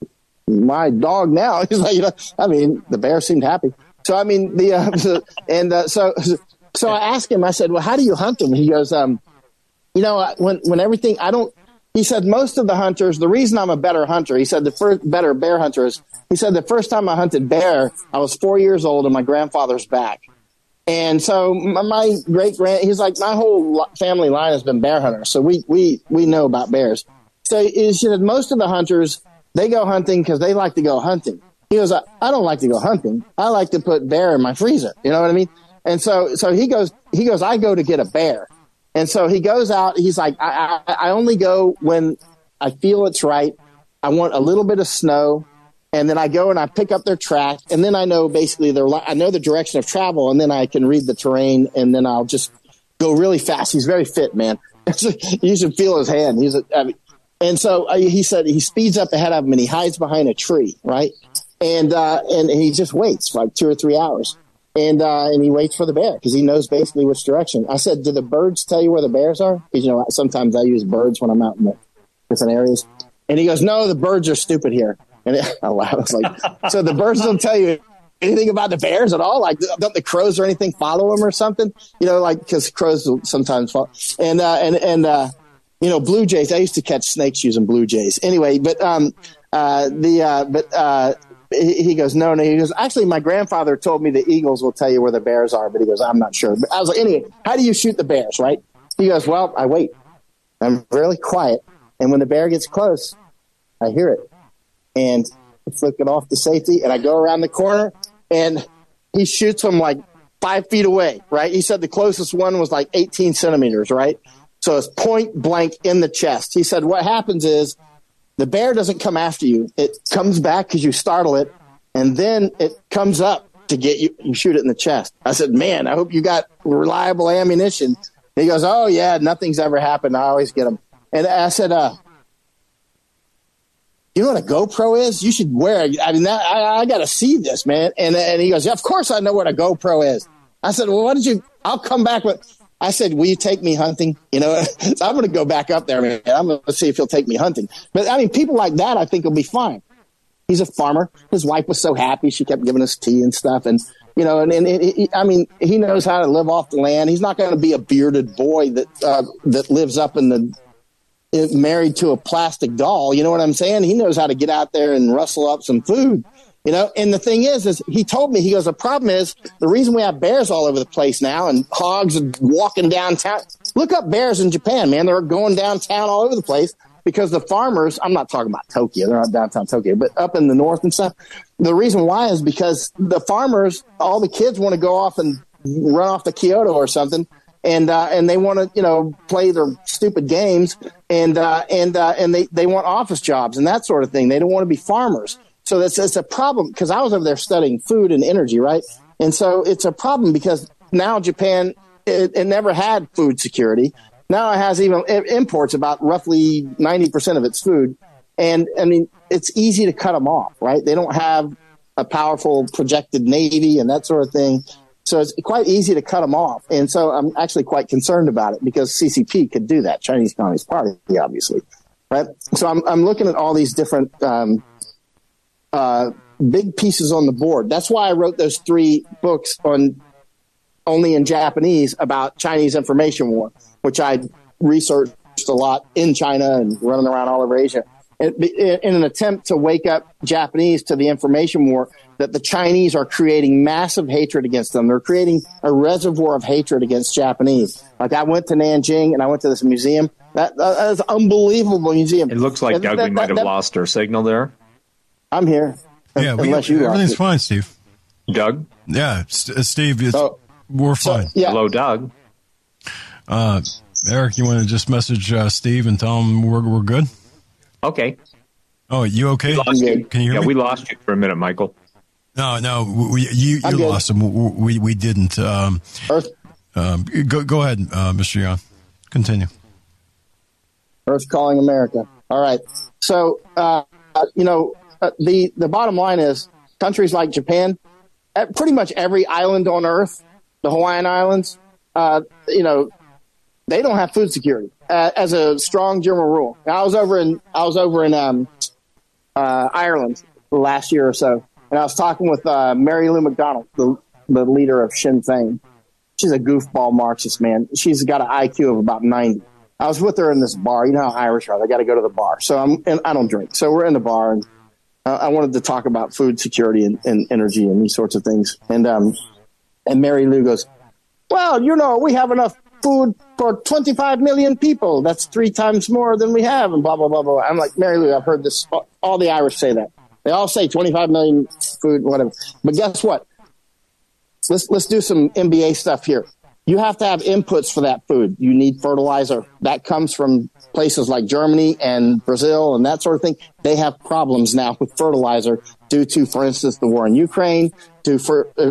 my dog now. He's like, you know, I mean, the bear seemed happy. So, I mean, the, uh, so, and, uh, so, so I asked him, I said, well, how do you hunt them? He goes, um, you know, when, when everything, I don't, he said, most of the hunters, the reason I'm a better hunter, he said the first better bear hunter is, he said the first time I hunted bear, I was four years old on my grandfather's back. And so my, my great grand, he's like, my whole family line has been bear hunters. So we, we, we know about bears. So he said, most of the hunters, they go hunting because they like to go hunting. He goes, I, I don't like to go hunting. I like to put bear in my freezer. You know what I mean? And so, so he goes, he goes, I go to get a bear. And so he goes out. He's like, I, I, I only go when I feel it's right. I want a little bit of snow. And then I go and I pick up their track. And then I know basically their, I know the direction of travel. And then I can read the terrain. And then I'll just go really fast. He's very fit, man. You should feel his hand. He's a, I mean, and so uh, he said he speeds up ahead of him and he hides behind a tree, right? And uh, and he just waits for like two or three hours. And uh, and he waits for the bear because he knows basically which direction. I said, do the birds tell you where the bears are? Because, you know, sometimes I use birds when I'm out in the different areas. And he goes, no, the birds are stupid here. And it, I laughed. I was like, so the birds don't tell you anything about the bears at all? Like, don't the crows or anything follow them or something? You know, like, because crows will sometimes follow. And, uh, and, and uh, you know, blue jays. I used to catch snakes using blue jays. Anyway, but um, uh, the uh, but uh, he, he goes, no, no. He goes, actually, my grandfather told me the eagles will tell you where the bears are. But he goes, I'm not sure. But I was like, anyway, how do you shoot the bears, right? He goes, well, I wait. I'm really quiet. And when the bear gets close, I hear it. And flicking off the safety, and I go around the corner, and he shoots him like five feet away, right? He said the closest one was like eighteen centimeters, right? So it's point blank in the chest. He said what happens is the bear doesn't come after you. It comes back because you startle it, and then it comes up to get you. You shoot it in the chest. I said, man, I hope you got reliable ammunition. He goes, oh, yeah, nothing's ever happened. I always get them. And I said, uh, you know what a GoPro is? You should wear it. I mean, that, I, I got to see this, man. And, and he goes, yeah, of course I know what a GoPro is. I said, well, what did you – I'll come back with – I said, will you take me hunting? You know, so I'm going to go back up there, man. I'm going to see if he'll take me hunting. But, I mean, people like that I think will be fine. He's a farmer. His wife was so happy. She kept giving us tea and stuff. And, you know, and, and it, it, I mean, he knows how to live off the land. He's not going to be a bearded boy that uh, that lives up in the – married to a plastic doll. You know what I'm saying? He knows how to get out there and rustle up some food. You know, and the thing is, is he told me, he goes, the problem is the reason we have bears all over the place now and hogs are walking downtown. Look up bears in Japan, man. They're going downtown all over the place because the farmers, I'm not talking about Tokyo. They're not downtown Tokyo, but up in the north and stuff. The reason why is because the farmers, all the kids want to go off and run off to Kyoto or something. And, uh, and they want to, you know, play their stupid games and, uh, and, uh, and they, they want office jobs and that sort of thing. They don't want to be farmers. So that's, that's a problem because I was over there studying food and energy, right? And so it's a problem because now Japan, it, it never had food security. Now it has even it imports about roughly ninety percent of its food. And I mean, it's easy to cut them off, right? They don't have a powerful projected navy and that sort of thing. So it's quite easy to cut them off. And so I'm actually quite concerned about it because C C P could do that, Chinese Communist Party, obviously, right? So I'm, I'm looking at all these different um, uh, big pieces on the board. That's why I wrote those three books on only in Japanese about Chinese information war, which I researched a lot in China and running around all over Asia in an attempt to wake up Japanese to the information war that the Chinese are creating massive hatred against them. They're creating a reservoir of hatred against Japanese. Like I went to Nanjing and I went to this museum. That, that is an unbelievable museum. It looks like, Doug, that, we might that, have that, lost our signal there. I'm here. Yeah, we, everything's fine, Steve. Doug? Yeah, St- Steve, it's, oh, we're fine. So, yeah. Hello, Doug. Uh, Eric, you want to just message uh, Steve and tell him we're, we're good? Okay. Oh, you okay? Can you hear yeah, me? Yeah, we lost you for a minute, Michael. No, no, we, you, you lost him. We, we didn't. Um, Earth. Um, go, go ahead, uh, Mister Yan. Continue. Earth calling America. All right. So, uh, you know, uh, the, the bottom line is countries like Japan, at pretty much every island on Earth, the Hawaiian Islands, uh, you know, they don't have food security uh, as a strong general rule. I was over in I was over in um, uh, Ireland last year or so, and I was talking with uh, Mary Lou McDonald, the, the leader of Sinn Féin. She's a goofball Marxist, man. She's got an I Q of about ninety. I was with her in this bar. You know how Irish are. They got to go to the bar. So I'm, and I don't drink. So we're in the bar, and uh, I wanted to talk about food security and, and energy and these sorts of things. And um, and Mary Lou goes, well, you know, we have enough food for twenty-five million people. That's three times more than we have, and blah, blah, blah, blah. I'm like, Mary Lou, I've heard this. All the Irish say that. They all say twenty-five million food, whatever. But guess what? Let's let's do some M B A stuff here. You have to have inputs for that food. You need fertilizer. That comes from places like Germany and Brazil and that sort of thing. They have problems now with fertilizer due to, for instance, the war in Ukraine, to for uh,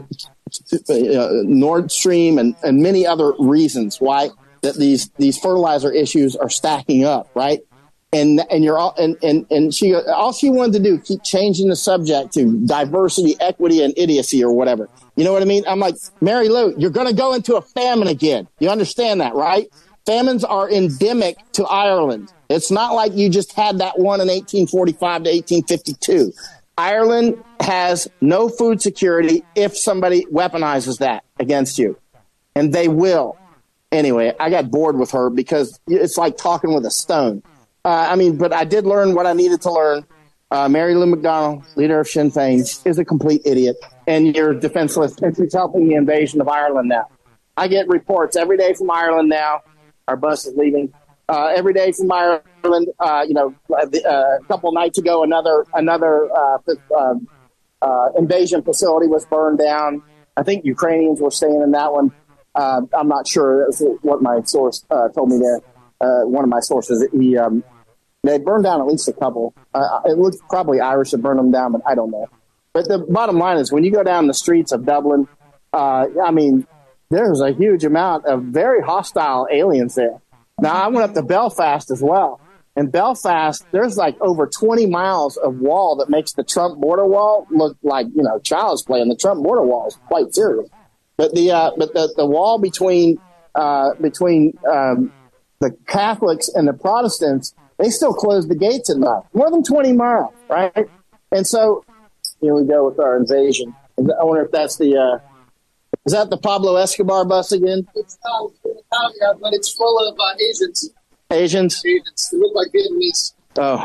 uh, Nord Stream and, and many other reasons why that these these fertilizer issues are stacking up, right? And and you're all and and and she all she wanted to do keep changing the subject to diversity, equity, and idiocy or whatever. You know what I mean? I'm like, Mary Lou, you're going to go into a famine again. You understand that, right? Famines are endemic to Ireland. It's not like you just had that one in eighteen forty-five to eighteen fifty-two. Ireland has no food security if somebody weaponizes that against you, and they will. Anyway, I got bored with her because it's like talking with a stone. Uh, I mean, but I did learn what I needed to learn. Uh, Mary Lou McDonald, leader of Sinn Féin, is a complete idiot, and you're defenseless. And she's helping the invasion of Ireland now. I get reports every day from Ireland now. Our bus is leaving. uh, every day from Ireland. Uh, you know, uh, a couple of nights ago, another another uh, uh, uh, invasion facility was burned down. I think Ukrainians were staying in that one. Uh, I'm not sure. That's what my source uh, told me there. Uh, one of my sources, he um, they burned down at least a couple. Uh, it looks probably Irish that burned them down, but I don't know. But the bottom line is, when you go down the streets of Dublin, uh, I mean, there's a huge amount of very hostile aliens there. Now, I went up to Belfast as well. In Belfast, there's like over twenty miles of wall that makes the Trump border wall look like, you know, child's play. And the Trump border wall is quite serious. But the uh, but the, the wall between uh, between um, the Catholics and the Protestants, they still close the gates at night. More than twenty miles, right? And so here we go with our invasion. I wonder if that's the uh, is that the Pablo Escobar bus again? It's not, yeah, but it's full of uh, Asians. Asians? Asians. They look like Vietnamese. Oh.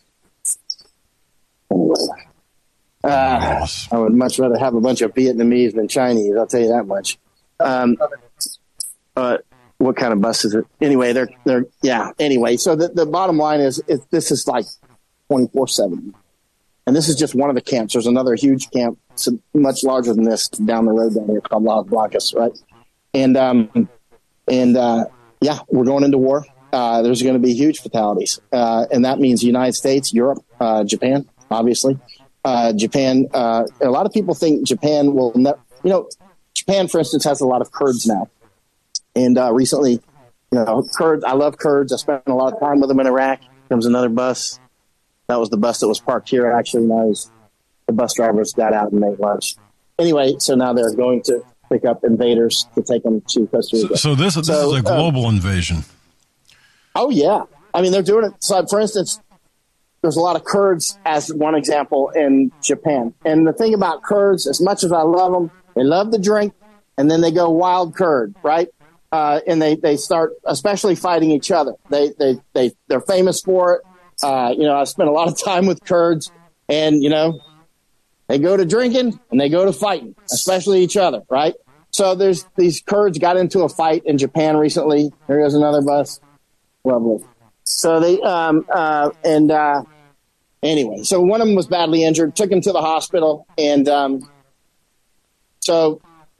Anyway. Uh, I would much rather have a bunch of Vietnamese than Chinese, I'll tell you that much. Um, uh, what kind of bus is it? Anyway, they're, they're, yeah, anyway. So the, the bottom line is, is this is like twenty-four seven. And this is just one of the camps. There's another huge camp, so much larger than this, down the road down here called Las Blancas, right? And, um, and, uh, yeah, we're going into war. Uh, there's going to be huge fatalities. Uh, and that means the United States, Europe, uh, Japan, obviously. Uh, Japan, uh, a lot of people think Japan will never, you know, Japan, for instance, has a lot of Kurds now. And, uh, recently, you know, Kurds, I love Kurds. I spent a lot of time with them in Iraq. Comes another bus. That was the bus that was parked here. Actually, now the bus drivers got out and made lunch. Anyway, so now they're going to pick up invaders to take them to Costa Rica. So, so this, this so, is a global uh, invasion. Oh, yeah. I mean, they're doing it. So, for instance, there's a lot of Kurds, as one example, in Japan. And the thing about Kurds, as much as I love them, they love to drink, and then they go wild Kurd, right? Uh, and they, they start especially fighting each other. They, they, they, they're famous for it. Uh, you know, I spent a lot of time with Kurds, and, you know, they go to drinking and they go to fighting, especially each other, right? So there's these Kurds got into a fight in Japan recently. There goes another bus. Lovely. So they, um, uh, and, uh, anyway, so one of them was badly injured, took him to the hospital. And, um, so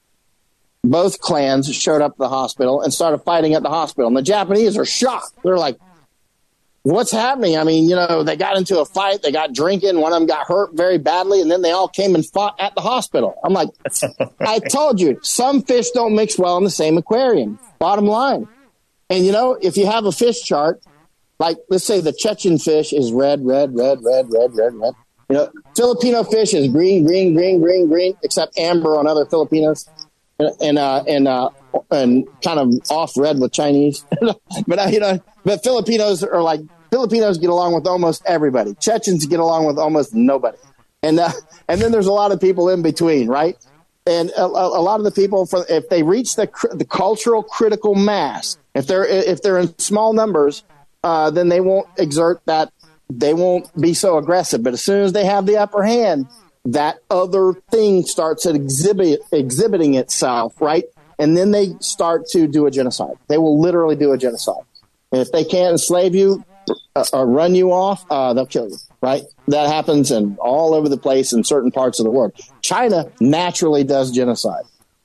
both clans showed up at the hospital and started fighting at the hospital. And the Japanese are shocked. They're like, what's happening? I mean, you know, they got into a fight, they got drinking, one of them got hurt very badly, and then they all came and fought at the hospital. I'm like, I told you, some fish don't mix well in the same aquarium. Bottom line. And, you know, if you have a fish chart, like, let's say the Chechen fish is red, red, red, red, red, red, red. You know, Filipino fish is green, green, green, green, green, except amber on other Filipinos, and and uh, and, uh, and kind of off red with Chinese. But, uh, you know, but Filipinos are like, Filipinos get along with almost everybody. Chechens get along with almost nobody. And uh, and then there's a lot of people in between, right? And a, a lot of the people, for, if they reach the the cultural critical mass, if they're if they're in small numbers, uh, then they won't exert that. They won't be so aggressive. But as soon as they have the upper hand, that other thing starts exhibit exhibiting itself, right? And then they start to do a genocide. They will literally do a genocide. And if they can't enslave you uh, or run you off, uh, they'll kill you, right? That happens in all over the place in certain parts of the world. China naturally does genocide.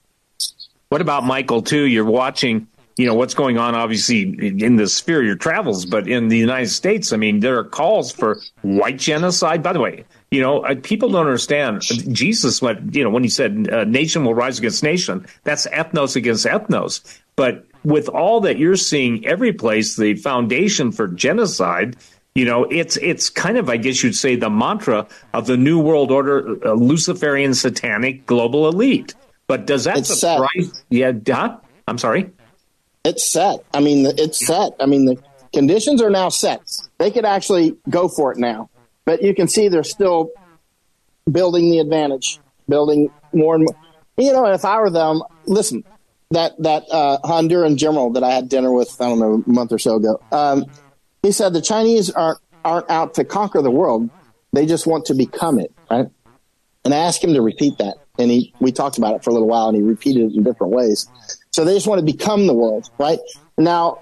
What about, Michael, too? You're watching, you know, what's going on, obviously, in the sphere of your travels, but in the United States, I mean, there are calls for white genocide. By the way, you know, people don't understand. Jesus, what, you know, when he said uh, nation will rise against nation, that's ethnos against ethnos. But with all that you're seeing every place, the foundation for genocide, you know, it's it's kind of, I guess you'd say, the mantra of the New World Order, uh, Luciferian satanic global elite. But does that it's surprise? Set. Yeah, huh? I'm sorry. It's set. I mean, it's set. I mean, the conditions are now set. They could actually go for it now. But you can see they're still building the advantage, building more and more. You know, if I were them, listen, that that uh, Honduran general that I had dinner with, I don't know, a month or so ago, um, he said the Chinese aren't aren't out to conquer the world. They just want to become it, right? And I asked him to repeat that. And he we talked about it for a little while, and he repeated it in different ways. So they just want to become the world, right? Now,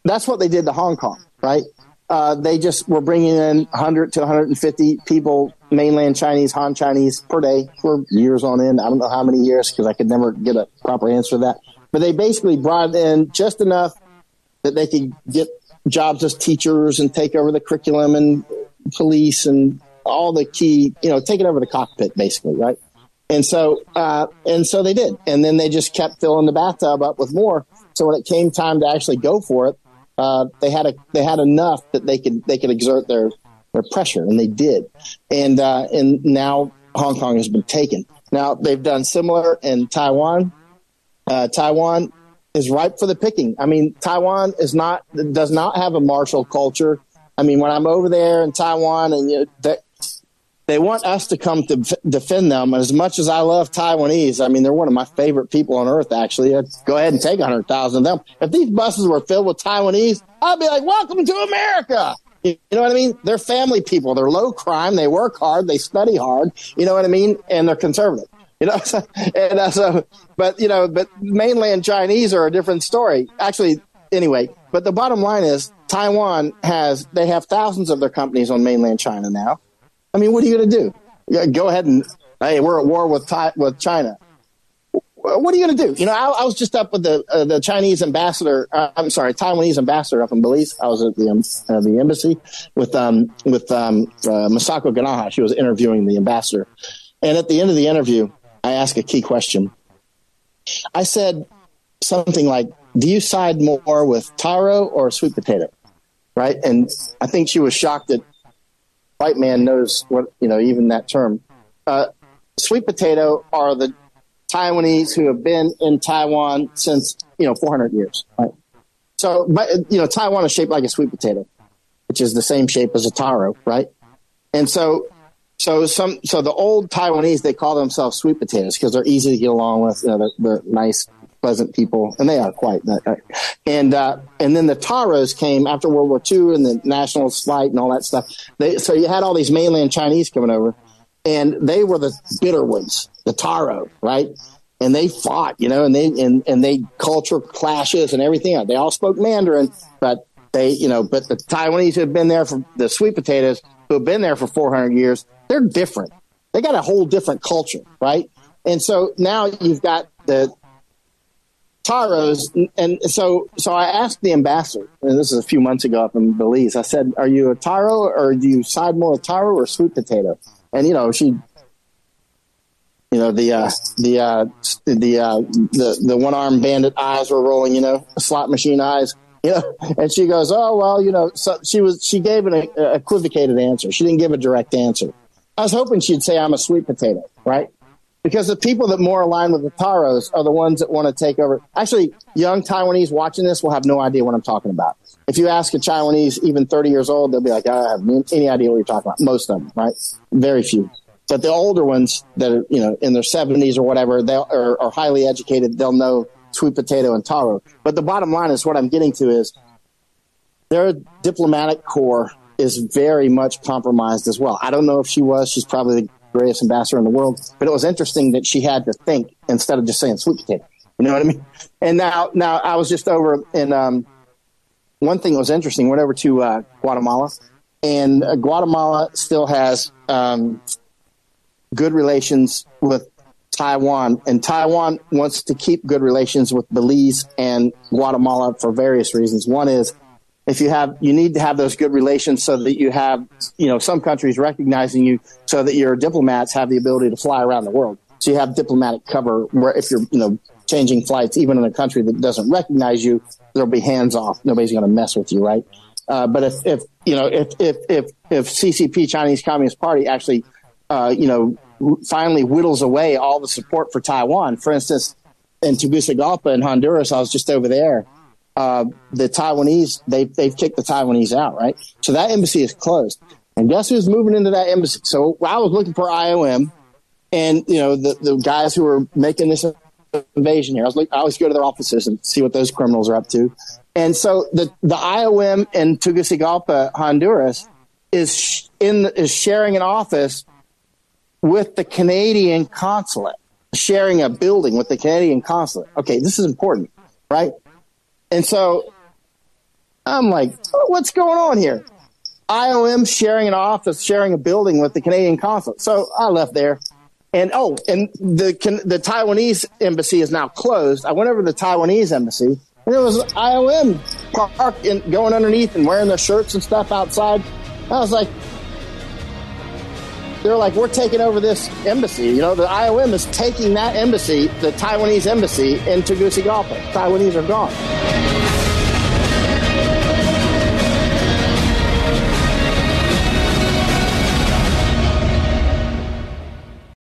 that's what they did to Hong Kong, right? Uh, they just were bringing in one hundred to one hundred fifty people, mainland Chinese, Han Chinese per day for years on end. I don't know how many years because I could never get a proper answer to that. But they basically brought in just enough that they could get jobs as teachers and take over the curriculum and police and all the key, you know, taking over the cockpit basically, right? And so, uh, and so they did. And then they just kept filling the bathtub up with more. So when it came time to actually go for it, uh, they had a, they had enough that they could, they could exert their, their pressure, and they did. And, uh, and now Hong Kong has been taken. Now they've done similar in Taiwan. Uh, Taiwan is ripe for the picking. I mean, Taiwan is not, does not have a martial culture. I mean, when I'm over there in Taiwan and you know, they, they want us to come to f- defend them. As much as I love Taiwanese, I mean, they're one of my favorite people on earth, actually. I'd go ahead and take one hundred thousand of them. If these buses were filled with Taiwanese, I'd be like, welcome to America. You know what I mean? They're family people. They're low crime. They work hard. They study hard. You know what I mean? And they're conservative. You know, and uh, so, but, you know, but mainland Chinese are a different story. Actually, anyway, but the bottom line is Taiwan has, they have thousands of their companies on mainland China now. I mean, what are you going to do? Yeah, go ahead and, hey, we're at war with Thai, with China. What are you going to do? You know, I, I was just up with the uh, the Chinese ambassador. Uh, I'm sorry, Taiwanese ambassador up in Belize. I was at the um, uh, the embassy with um with um uh, Masako Ganaha. She was interviewing the ambassador, and at the end of the interview, I asked a key question. I said something like, "Do you side more with taro or sweet potato?" Right, and I think she was shocked that white man knows what, you know, even that term. Uh, sweet potato are the Taiwanese who have been in Taiwan since, you know, four hundred years. Right? So, but, you know, Taiwan is shaped like a sweet potato, which is the same shape as a taro, right? And so, so some, so the old Taiwanese, they call themselves sweet potatoes because they're easy to get along with. You know, they're, they're nice, pleasant people, and they are quite. And uh, and then the taros came after World War Two and the nationalist flight and all that stuff. They, so you had all these mainland Chinese coming over, and they were the bitter ones, the taro, right? And they fought, you know, and they and, and they culture clashes and everything. They all spoke Mandarin, but they, you know, but the Taiwanese who have been there for the sweet potatoes, who have been there for four hundred years, they're different. They got a whole different culture, right? And so now you've got the taros, and so so I asked the ambassador, and this is a few months ago up in Belize. I said, "Are you a taro, or do you side more with taro or sweet potato?" And you know, she, you know, the uh, the uh, the uh, the the one armed bandit eyes were rolling, you know, slot machine eyes, you know. And she goes, "Oh well, you know." So she was she gave an a, equivocated answer. She didn't give a direct answer. I was hoping she'd say, "I'm a sweet potato," right? Because the people that more align with the taros are the ones that want to take over. Actually, young Taiwanese watching this will have no idea what I'm talking about. If you ask a Taiwanese, even thirty years old, they'll be like, I don't have any idea what you're talking about. Most of them, right? Very few. But the older ones that are, you know, in their seventies or whatever, they are, are highly educated. They'll know sweet potato and taro. But the bottom line is what I'm getting to is their diplomatic corps is very much compromised as well. I don't know if she was. She's probably the greatest ambassador in the world. But it was interesting that she had to think instead of just saying sweet potato. You know what I mean? And now, now I was just over in, um, one thing that was interesting, went over to uh, Guatemala, and uh, Guatemala still has um, good relations with Taiwan, and Taiwan wants to keep good relations with Belize and Guatemala for various reasons. One is if you have, you need to have those good relations so that you have, you know, some countries recognizing you so that your diplomats have the ability to fly around the world. So you have diplomatic cover where if you're, you know, changing flights, even in a country that doesn't recognize you, there'll be hands off. Nobody's going to mess with you, right? Uh, but if, if, you know, if, if, if, if C C P, Chinese Communist Party, actually, uh, you know, finally whittles away all the support for Taiwan, for instance, in Tegucigalpa in Honduras, I was just over there. Uh, the Taiwanese, they, they've kicked the Taiwanese out, right? So that embassy is closed. And guess who's moving into that embassy? So I was looking for I O M, and, you know, the, the guys who were making this invasion here, I was like, I always go to their offices and see what those criminals are up to. And so the, the I O M in Tegucigalpa, Honduras, is in is sharing an office with the Canadian consulate, sharing a building with the Canadian consulate. Okay, this is important, right? And so I'm like, oh, what's going on here? I O M sharing an office, sharing a building with the Canadian consulate. So I left there. And, oh, and the the Taiwanese embassy is now closed. I went over to the Taiwanese embassy, and there was I O M parked and going underneath and wearing their shirts and stuff outside. I was like, they're like, we're taking over this embassy. You know, the I O M is taking that embassy, the Taiwanese embassy, in Tegucigalpa. Taiwanese are gone.